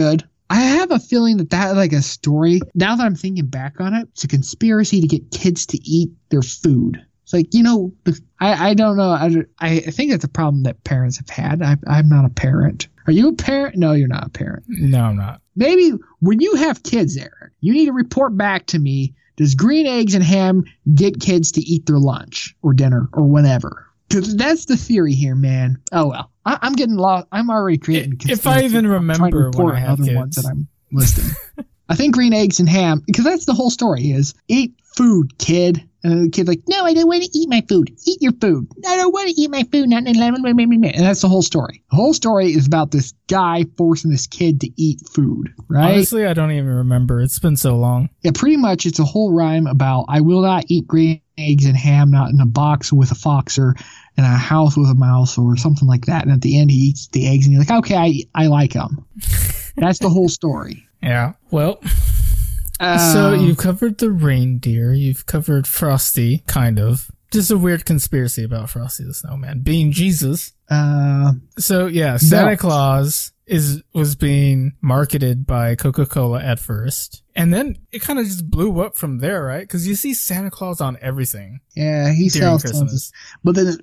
I have a feeling that like a story, now that I'm thinking back on it, it's a conspiracy to get kids to eat their food. It's like, I don't know. I think that's a problem that parents have had. I'm not a parent. Are you a parent? No, you're not a parent. No, I'm not. Maybe when you have kids, Eric, you need to report back to me. Does green eggs and ham get kids to eat their lunch or dinner or whenever? Because that's the theory here, man. Oh, well. I'm getting lost. I'm already creating. If I even remember when I had other kids. Ones that I'm listing. I think green eggs and ham, because that's the whole story is eat food, kid. And the kid's like, no, I don't want to eat my food. Eat your food. I don't want to eat my food. And that's the whole story. The whole story is about this guy forcing this kid to eat food, right? Honestly, I don't even remember. It's been so long. Yeah, pretty much it's a whole rhyme about I will not eat green eggs and ham, not in a box with a fox or in a house with a mouse or something like that. And at the end, he eats the eggs and you're like, okay, I like them. That's the whole story. Yeah. Well... So you've covered the reindeer, you've covered Frosty, kind of. Just a weird conspiracy about Frosty the Snowman being Jesus. So yeah, Santa Claus was being marketed by Coca-Cola at first. And then it kind of just blew up from there, right? Because you see Santa Claus on everything. Yeah, he sells Christmas. But then,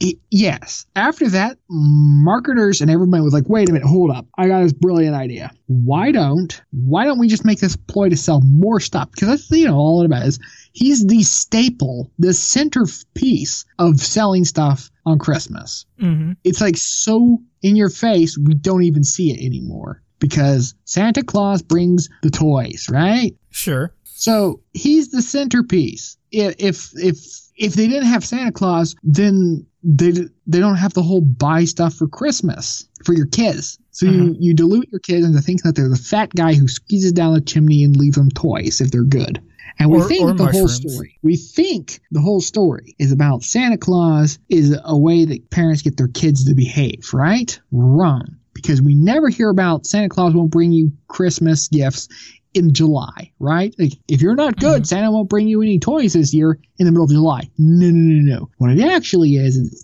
yes. After that, marketers and everybody was like, wait a minute, hold up. I got this brilliant idea. Why don't we just make this ploy to sell more stuff? Because that's, all about is he's the staple, the centerpiece of selling stuff on Christmas. Mm-hmm. It's like so in your face, we don't even see it anymore. Because Santa Claus brings the toys, right? Sure. So he's the centerpiece. If they didn't have Santa Claus, then they don't have the whole buy stuff for Christmas for your kids. So you dilute your kids into thinking that they're the fat guy who squeezes down the chimney and leaves them toys if they're good. And we think the whole story. We think the whole story is about Santa Claus is a way that parents get their kids to behave, right? Wrong. Because we never hear about Santa Claus won't bring you Christmas gifts in July, right? Like, if you're not good, Santa won't bring you any toys this year in the middle of July. No. What it actually is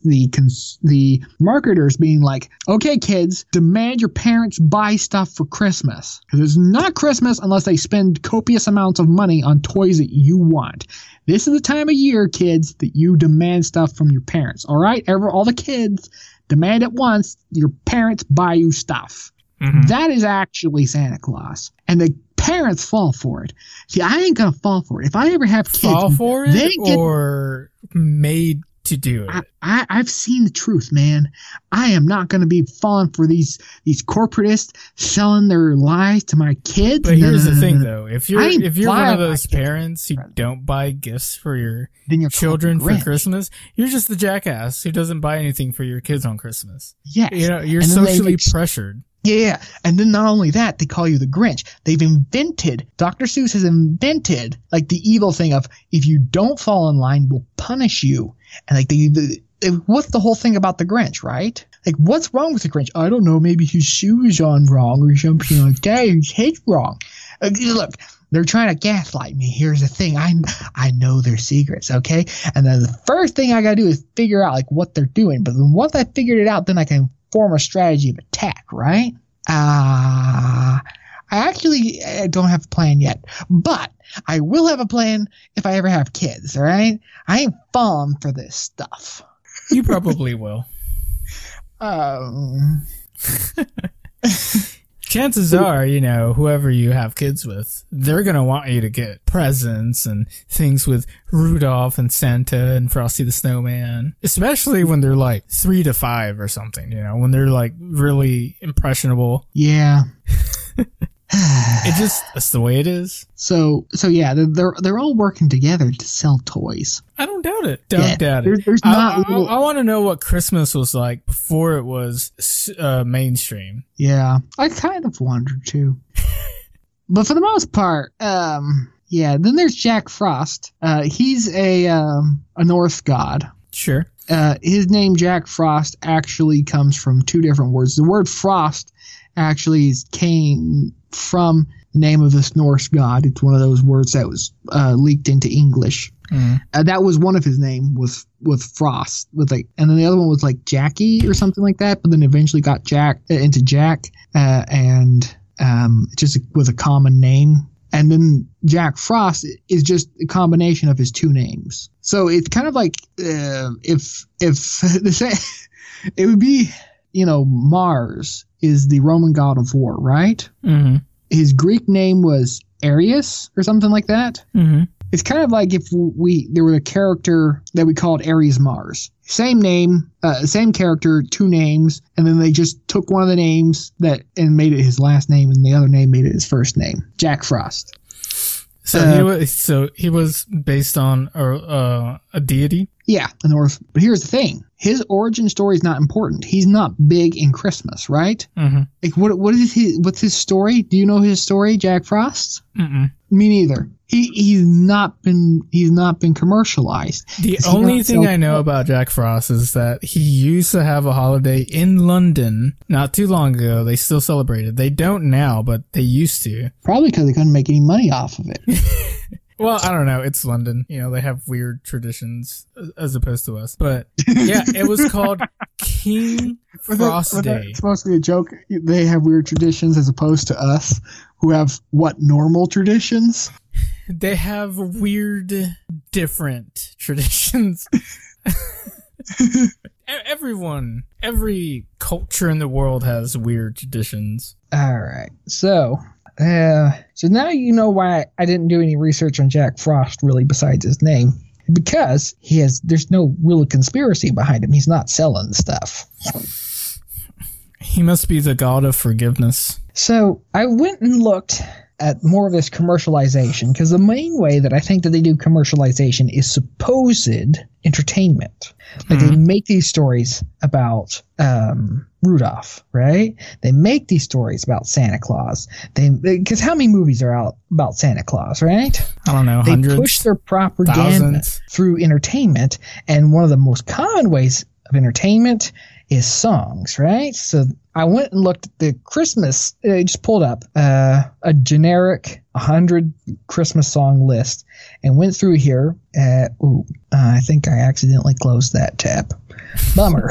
the marketers being like, okay, kids, demand your parents buy stuff for Christmas. Because it's not Christmas unless they spend copious amounts of money on toys that you want. This is the time of year, kids, that you demand stuff from your parents. All right? All the kids demand at once your parents buy you stuff. Mm-hmm. That is actually Santa Claus. And the parents fall for it. See, I ain't going to fall for it. If I ever have kids... Fall for it or made to do it? I've seen the truth, man. I am not going to be falling for these corporatists selling their lies to my kids. But here's the thing, though. If you're one of those parents who don't buy gifts for your children for Christmas, you're just the jackass who doesn't buy anything for your kids on Christmas. Yes. You're socially pressured. Yeah, and then not only that, they call you the Grinch. Dr. Seuss has invented, like, the evil thing of, if you don't fall in line, we'll punish you. And, like, what's the whole thing about the Grinch, right? Like, what's wrong with the Grinch? I don't know, maybe his shoe's on wrong or something like that. His head's wrong. Look, they're trying to gaslight me. Here's the thing. I know their secrets, okay? And then the first thing I gotta do is figure out, like, what they're doing. But then once I figured it out, then I can form a strategy of attack, right? I actually don't have a plan yet, but I will have a plan if I ever have kids, all right? I ain't falling for this stuff. You probably will. Chances are, whoever you have kids with, they're going to want you to get presents and things with Rudolph and Santa and Frosty the Snowman, especially when they're like 3 to 5 or something, when they're like really impressionable. Yeah. It's the way it is. So yeah, they're all working together to sell toys. I don't doubt it. Doubt it. I want to know what Christmas was like before it was mainstream. Yeah, I kind of wondered too. But for the most part, yeah. Then there's Jack Frost. He's a Norse god. Sure. His name Jack Frost actually comes from two different words. The word frost actually came from the name of this Norse god. It's one of those words that was leaked into English. That was one of his name was Frost, and then the other one was like Jackie or something like that. But then eventually got into Jack, and just with a common name. And then Jack Frost is just a combination of his two names. So it's kind of like if it would be, Mars is the Roman god of war, right? Mm-hmm. His Greek name was Ares or something like that. Mm-hmm. It's kind of like if there were a character that we called Ares Mars. Same name, same character, two names, and then they just took one of the names and made it his last name, and the other name made it his first name, Jack Frost. So he was based on a deity. Yeah, the North. But here's the thing: his origin story is not important. He's not big in Christmas, right? Mm-hmm. Like, what's his story? Do you know his story, Jack Frost? Mm-mm. Me neither. He's not been commercialized. The only thing I know about Jack Frost is that he used to have a holiday in London not too long ago. They still celebrated. They don't now, but they used to. Probably because they couldn't make any money off of it. Well, I don't know. It's London. They have weird traditions as opposed to us. But yeah, it was called King Frost Day. It's supposed to be a joke. They have weird traditions as opposed to us, who have normal traditions. They have weird, different traditions. Every culture in the world has weird traditions. All right. So now you know why I didn't do any research on Jack Frost really besides his name. Because there's no real conspiracy behind him. He's not selling stuff. He must be the god of forgiveness. So I went and looked at more of this commercialization, because the main way that I think that they do commercialization is supposed entertainment. Like they make these stories about Rudolph, right? They make these stories about Santa Claus. Because how many movies are out about Santa Claus, right? I don't know, hundreds. They push their propaganda thousands. Through entertainment, and one of the most common ways of entertainment is songs, right? So I went and looked at the Christmas, I just pulled up a generic 100 Christmas song list and went through here. I think I accidentally closed that tab. Bummer.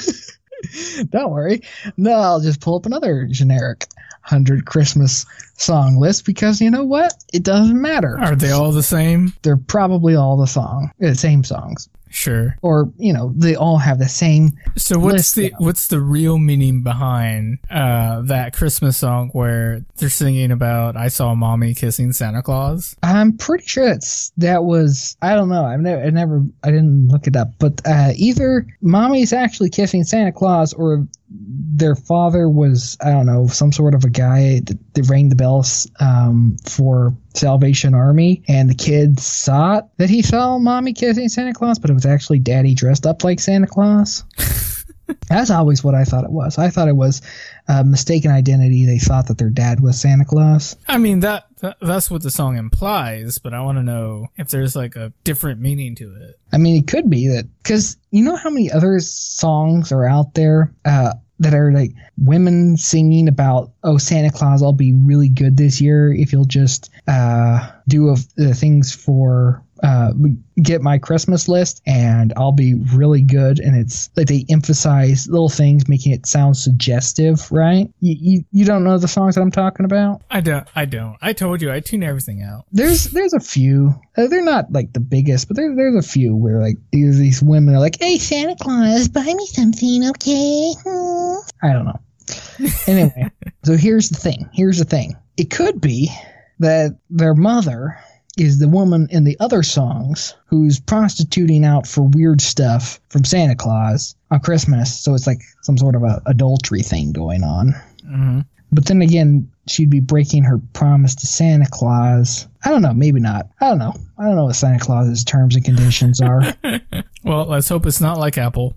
Don't worry. No, I'll just pull up another generic 100 Christmas song list, because you know what? It doesn't matter. Are they all the same? They're probably all the same songs. Sure. Or, they all have the same. So what's the real meaning behind that Christmas song where they're singing about I saw mommy kissing Santa Claus? I'm pretty sure that was, I don't know. I didn't look it up, but either mommy's actually kissing Santa Claus, or their father was, I don't know, some sort of a guy that rang the bells for Salvation Army, and the kids thought that he saw mommy kissing Santa Claus, but it was actually daddy dressed up like Santa Claus. That's always what I thought it was. I thought it was mistaken identity. They thought that their dad was Santa Claus. I mean, that's what the song implies, but I want to know if there's like a different meaning to it. I mean, it could be that, because you know how many other songs are out there that are like women singing about, oh, Santa Claus, I'll be really good this year if you'll just do the things for get my Christmas list, and I'll be really good. And it's like they emphasize little things, making it sound suggestive, right? You don't know the songs that I'm talking about? I don't. I told you I tune everything out. There's a few. They're not like the biggest, but there's a few where like these women are like, "Hey, Santa Claus, buy me something, okay?" I don't know. Anyway, so here's the thing. It could be that their mother is the woman in the other songs who's prostituting out for weird stuff from Santa Claus on Christmas. So it's like some sort of a adultery thing going on. Mm-hmm. But then again, she'd be breaking her promise to Santa Claus. I don't know. Maybe not. I don't know what Santa Claus's terms and conditions are. Well, let's hope it's not like Apple.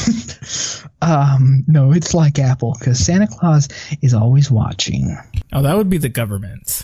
No, it's like Apple, because Santa Claus is always watching. Oh, that would be the government.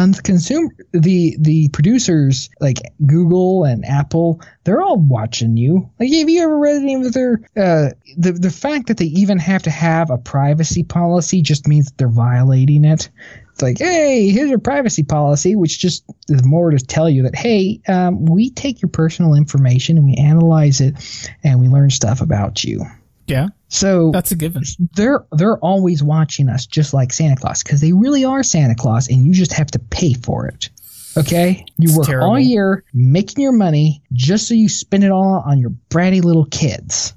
The producers like Google and Apple, they're all watching you. Like, have you ever read any of their the fact that they even have to have a privacy policy just means that they're violating it. It's like, hey, here's your privacy policy, which just is more to tell you that, hey, we take your personal information and we analyze it and we learn stuff about you. Yeah, So that's a given. they're always watching us, just like Santa Claus, because they really are Santa Claus, and you just have to pay for it. Okay, you work terrible. all year making your money just so you spend it all on your bratty little kids,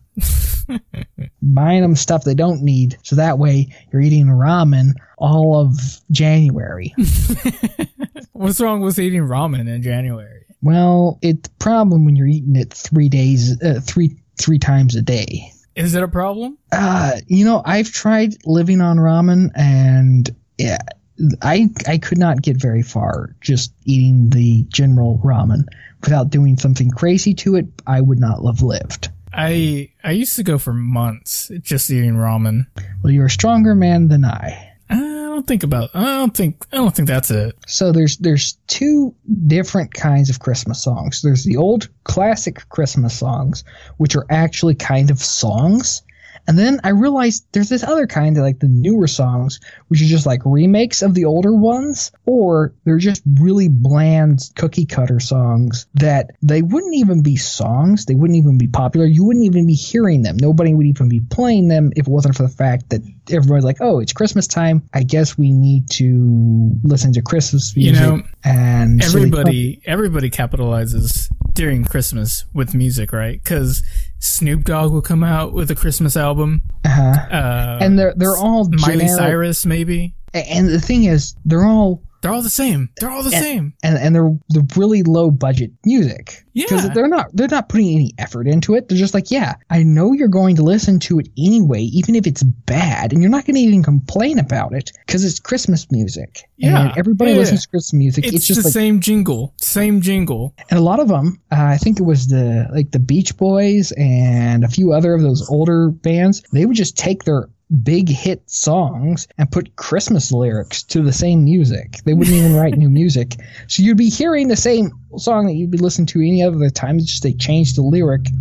buying them stuff they don't need, so that way you're eating ramen all of January. What's wrong with eating ramen in January? Well, it's a problem when you're eating it 3 days, three times a day. Is it a problem? I've tried living on ramen, and yeah, I could not get very far just eating the general ramen. Without doing something crazy to it, I would not have lived. I used to go for months just eating ramen. Well, you're a stronger man than I. I don't think that's it. So there's 2 different kinds of Christmas songs. There's the old classic Christmas songs, which are actually kind of songs. And then I realized there's this other kind of like the newer songs, which are just like remakes of the older ones, or they're just really bland cookie cutter songs that they wouldn't even be songs. They wouldn't even be popular. You wouldn't even be hearing them. Nobody would even be playing them if it wasn't for the fact that everybody's like, oh, it's Christmas time. I guess we need to listen to Christmas music. And everybody capitalizes during Christmas with music, right? Because Snoop Dogg will come out with a Christmas album. And they're all Miley generic. Cyrus, maybe. And the thing is, they're all the same. They're all the same. And they're really low budget music. Yeah. Because they're not putting any effort into it. They're just like, yeah, I know you're going to listen to it anyway, even if it's bad, and you're not going to even complain about it because it's Christmas music. Yeah. And everybody listens to Christmas music. It's just the like, same jingle. And a lot of them, I think it was the Beach Boys and a few other of those older bands, they would just take their big hit songs and put Christmas lyrics to the same music. They wouldn't even write new music. So you'd be hearing the same song that you'd be listening to any other time. It's just they changed the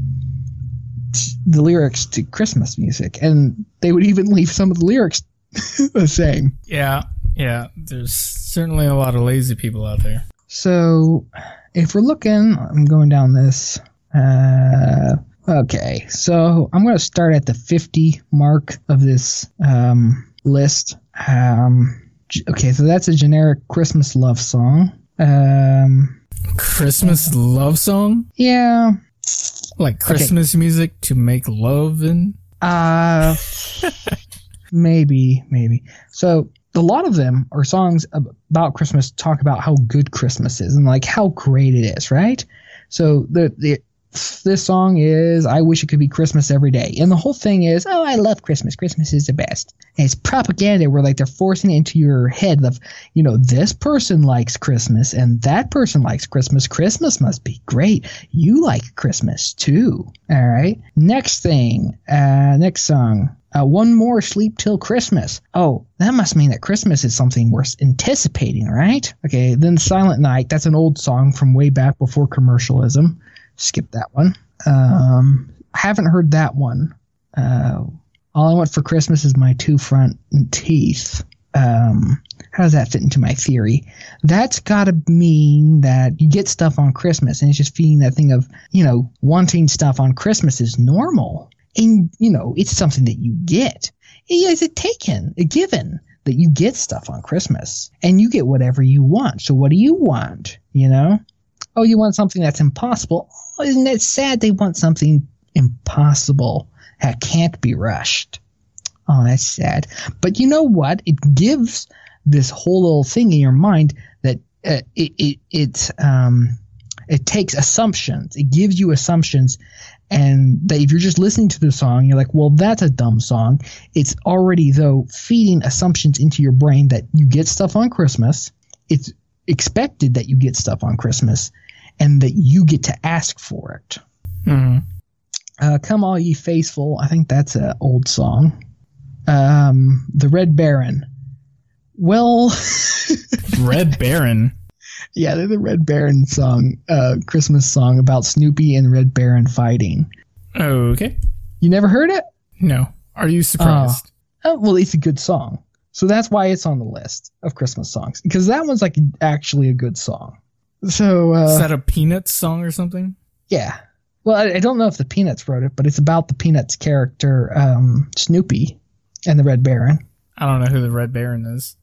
lyrics to Christmas music, and they would even leave some of the lyrics the same. Yeah. There's certainly a lot of lazy people out there. So if we're looking, I'm going down this. Okay, so I'm going to start at the 50 mark of this list. Okay, so that's a generic Christmas love song. Christmas love song? Yeah. Like Christmas music to make love in? Maybe. So a lot of them are songs about Christmas, talk about how good Christmas is and like how great it is, right? So this song is I Wish It Could Be Christmas Every Day. And the whole thing is, oh, I love Christmas. Christmas is the best. And it's propaganda where like they're forcing it into your head of, this person likes Christmas and that person likes Christmas. Christmas must be great. You like Christmas too. All right. Next song. One More Sleep Till Christmas. Oh, that must mean that Christmas is something worth anticipating, right? Okay. Then Silent Night. That's an old song from way back before commercialism. Skip that one. Haven't heard that one. All I Want for Christmas is My 2 Front Teeth. How does that fit into my theory? That's got to mean that you get stuff on Christmas, and it's just feeding that thing of, wanting stuff on Christmas is normal. And, it's something that you get. It's a given that you get stuff on Christmas, and you get whatever you want. So what do you want, Oh, you want something that's impossible? Oh, isn't that sad? They want something impossible that can't be rushed. Oh, that's sad. But you know what? It gives this whole little thing in your mind that it takes assumptions. It gives you assumptions, and that if you're just listening to the song, you're like, well, that's a dumb song. It's already, though, feeding assumptions into your brain that you get stuff on Christmas. It's expected that you get stuff on Christmas and that you get to ask for it. Mm-hmm. Come All Ye Faithful. I think that's an old song. The Red Baron. Well, Red Baron. Yeah, they're the Red Baron song, Christmas song about Snoopy and Red Baron fighting. Okay. You never heard it? No. Are you surprised? Well, it's a good song. So that's why it's on the list of Christmas songs, because that one's like actually a good song. So is that a Peanuts song or something? Yeah. Well, I don't know if the Peanuts wrote it, but it's about the Peanuts character, Snoopy, and the Red Baron. I don't know who the Red Baron is.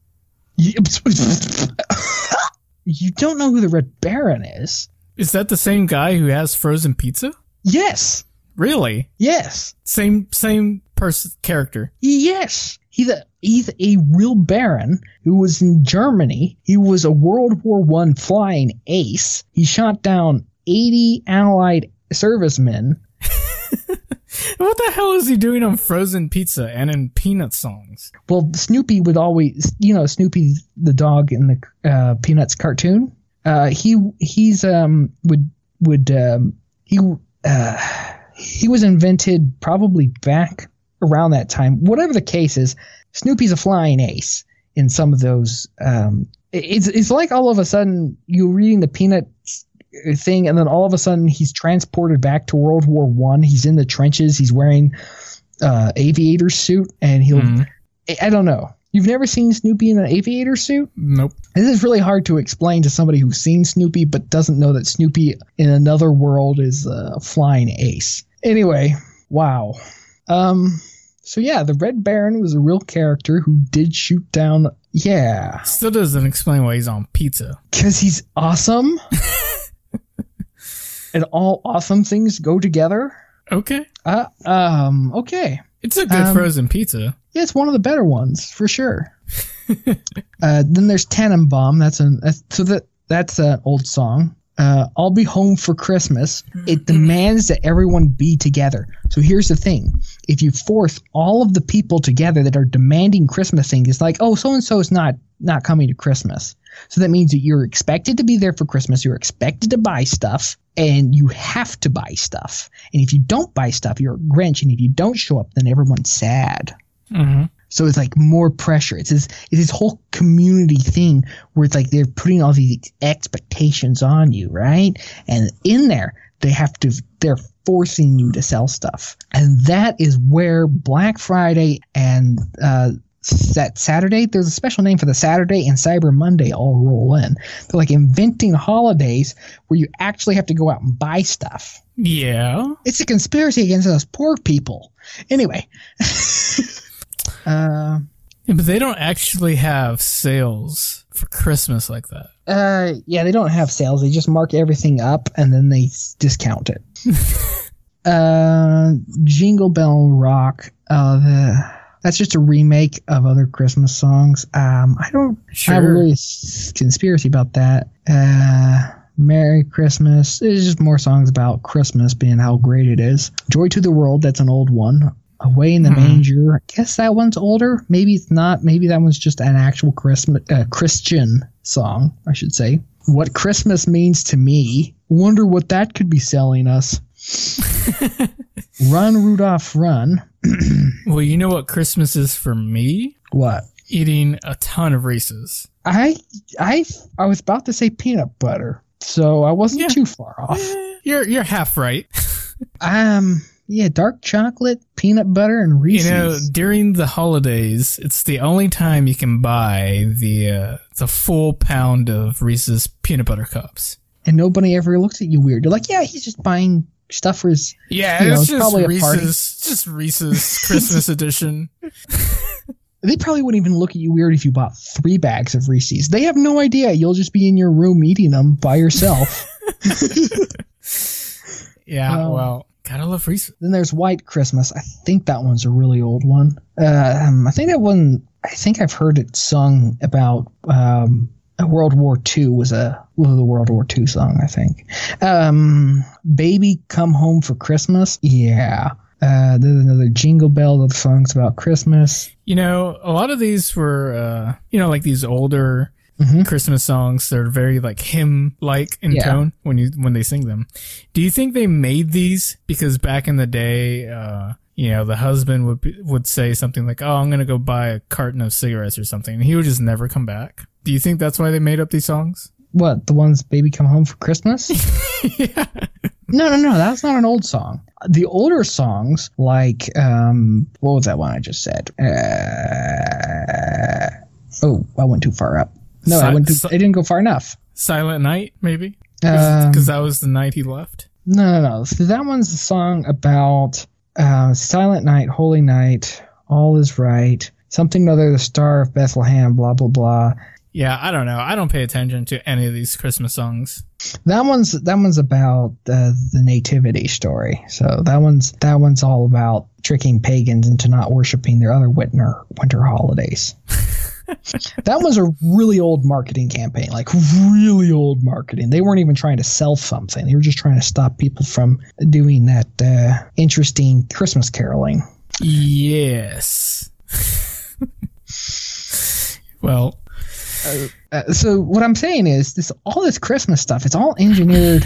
You don't know who the Red Baron is? Is that the same guy who has frozen pizza? Yes. Really? Yes. Same person character. Yes. He's a real baron who was in Germany. He was a World War I flying ace. He shot down 80 Allied servicemen. What the hell is he doing on frozen pizza and in Peanut songs? Well, Snoopy would always, Snoopy the dog in the Peanuts cartoon. He was invented probably back around that time. Whatever the case is, Snoopy's a flying ace in some of those. It's like all of a sudden you're reading the Peanuts thing, and then all of a sudden he's transported back to World War I. He's in the trenches. He's wearing aviator suit, and I don't know. You've never seen Snoopy in an aviator suit? Nope. This is really hard to explain to somebody who's seen Snoopy but doesn't know that Snoopy in another world is a flying ace. Anyway, wow. So yeah, the Red Baron was a real character who did shoot down. Yeah. Still doesn't explain why he's on pizza. Because he's awesome. And all awesome things go together. Okay. Okay. It's a good frozen pizza. Yeah, it's one of the better ones for sure. Then there's Tannenbaum. That's an old song. I'll Be Home for Christmas. It demands that everyone be together. So here's the thing. If you force all of the people together that are demanding Christmas things, it's like, oh, so-and-so is not coming to Christmas. So that means that you're expected to be there for Christmas. You're expected to buy stuff, and you have to buy stuff. And if you don't buy stuff, you're a Grinch. And if you don't show up, then everyone's sad. Mm-hmm. So it's like more pressure. It's this whole community thing where it's like they're putting all these expectations on you, right? And in there, they're forcing you to sell stuff. And that is where Black Friday and that Saturday, there's a special name for the Saturday and Cyber Monday all roll in. They're like inventing holidays where you actually have to go out and buy stuff. Yeah. It's a conspiracy against us poor people. Anyway. Yeah, but they don't actually have sales for Christmas like that. Yeah, they don't have sales. They just mark everything up and then they discount it. Jingle Bell Rock. That's just a remake of other Christmas songs. I don't have a really conspiracy about that. Merry Christmas. It's just more songs about Christmas being how great it is. Joy to the World. That's an old one. Away in the Manger. I guess that one's older. Maybe it's not. Maybe that one's just an actual Christian song, I should say. What Christmas Means to Me. Wonder what that could be selling us. Run, Rudolph, Run. Well, you know what Christmas is for me? What? Eating a ton of Reese's. I was about to say peanut butter, so I wasn't too far off. You're half right. Yeah, dark chocolate, peanut butter, and Reese's. You know, during the holidays, it's the only time you can buy the full pound of Reese's peanut butter cups. And nobody ever looks at you weird. You're like, yeah, he's just buying stuff for his. Yeah, it's just probably Reese's, just Reese's Christmas edition. They probably wouldn't even look at you weird if you bought 3 bags of Reese's. They have no idea. You'll just be in your room eating them by yourself. Yeah, well. Gotta love Reese's. Then there's White Christmas. I think that one's a really old one. I think that one. I think I've heard it sung about. World War II was the World War II song. I think. Baby Come Home for Christmas. Yeah. There's another Jingle Bell of songs about Christmas. You know, a lot of these were, like these older. Christmas songs. They're very like hymn-like in tone when they sing them. Do you think they made these because back in the day, the husband would say something like, "Oh, I'm gonna go buy a carton of cigarettes or something," and he would just never come back? Do you think that's why they made up these songs? What, the ones "Baby Come Home for Christmas"? Yeah. No, that's not an old song. The older songs, like what was that one I just said? I went too far up. No, I didn't go far enough. Silent Night, maybe? Because that was the night he left? No. So that one's a song about Silent Night, Holy Night, All is Right, something other, the Star of Bethlehem, blah, blah, blah. Yeah, I don't know. I don't pay attention to any of these Christmas songs. That one's about the nativity story. So that one's all about tricking pagans into not worshiping their other winter holidays. That was a really old marketing campaign, like really old marketing. They weren't even trying to sell something. They were just trying to stop people from doing that interesting Christmas caroling. Yes. Well, so what I'm saying is all this Christmas stuff, it's all engineered.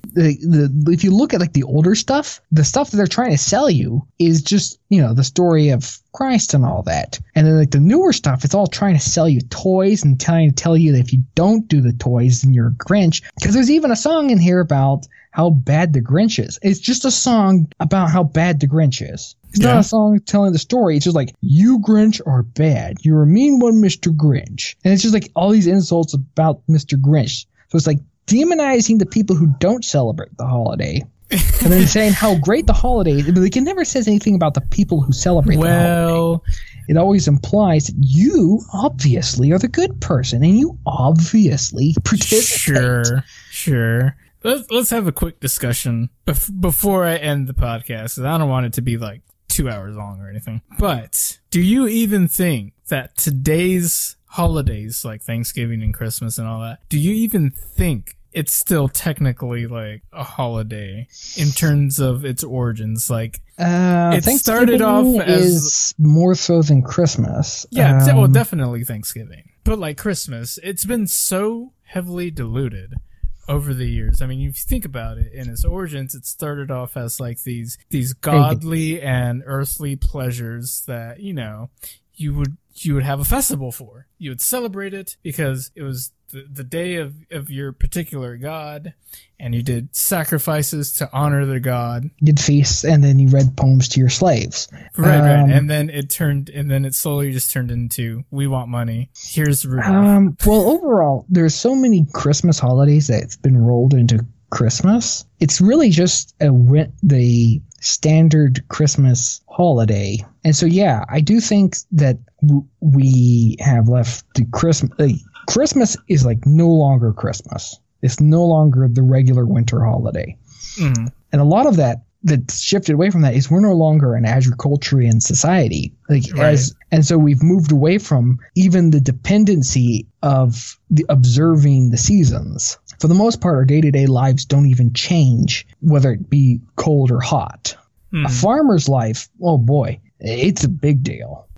If you look at like the older stuff, the stuff that they're trying to sell you is just, the story of Christ and all that. And then like the newer stuff, it's all trying to sell you toys and trying to tell you that if you don't do the toys, then you're a Grinch. Because there's even a song in here about how bad the Grinch is. It's just a song about how bad the Grinch is. It's not a song telling the story. It's just like, you Grinch are bad. You're a mean one, Mr. Grinch. And it's just like all these insults about Mr. Grinch. So it's like demonizing the people who don't celebrate the holiday. And then saying how great the holiday is. But like, it never says anything about the people who celebrate the holiday. It always implies that you obviously are the good person and you obviously participate. Sure. Let's have a quick discussion before I end the podcast. I don't want it to be like 2 hours long or anything. But do you even think that today's holidays, like Thanksgiving and Christmas and all that, do you even think it's still technically like a holiday in terms of its origins? Like, it started off as more so than Christmas. Yeah, definitely Thanksgiving. But like Christmas, it's been so heavily diluted over the years. I mean, if you think about it, in its origins, it started off as like these godly and earthly pleasures that, you would have a festival for. You would celebrate it because it was the day of your particular god, and you did sacrifices to honor the god. You did feasts, and then you read poems to your slaves. Right. And then it slowly just turned into, we want money. Here's Rudolph. Well, overall, there's so many Christmas holidays that's been rolled into Christmas. It's really just the standard Christmas holiday. And so, yeah, I do think that we have left the Christmas. Christmas is like no longer Christmas. It's no longer the regular winter holiday. Mm. And a lot of that shifted away from that is we're no longer an agricultural society. And so we've moved away from even the dependency of observing the seasons. For the most part, our day-to-day lives don't even change, whether it be cold or hot. A farmer's life, oh boy, it's a big deal.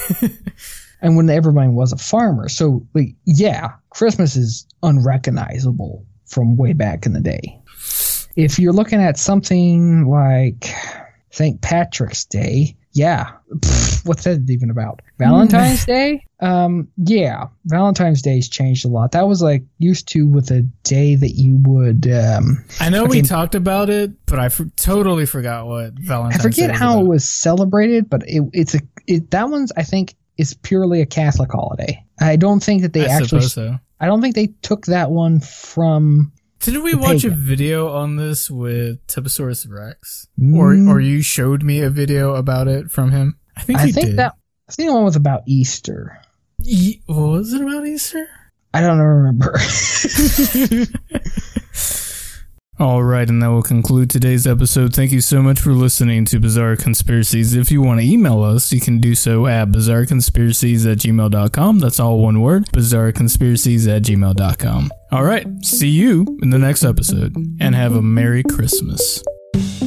And when everybody was a farmer. So, Christmas is unrecognizable from way back in the day. If you're looking at something like St. Patrick's Day, what's that even about? Valentine's Day? Valentine's Day's changed a lot. That was like used to with a day that you would. I know we talked about it, but I totally forgot what Valentine's Day was. I forget how it was celebrated, but that one's, I think, is purely a Catholic holiday. I don't think that they I don't think they took that one from. Didn't we watch a video on this with Typosaurus Rex? Or you showed me a video about it from him? I think did. I think the one was about Easter. Was it about Easter? I don't remember. All right, and that will conclude today's episode. Thank you so much for listening to Bizarre Conspiracies. If you want to email us, you can do so at bizarreconspiracies@gmail.com. That's all one word, bizarreconspiracies@gmail.com. All right, see you in the next episode, and have a Merry Christmas.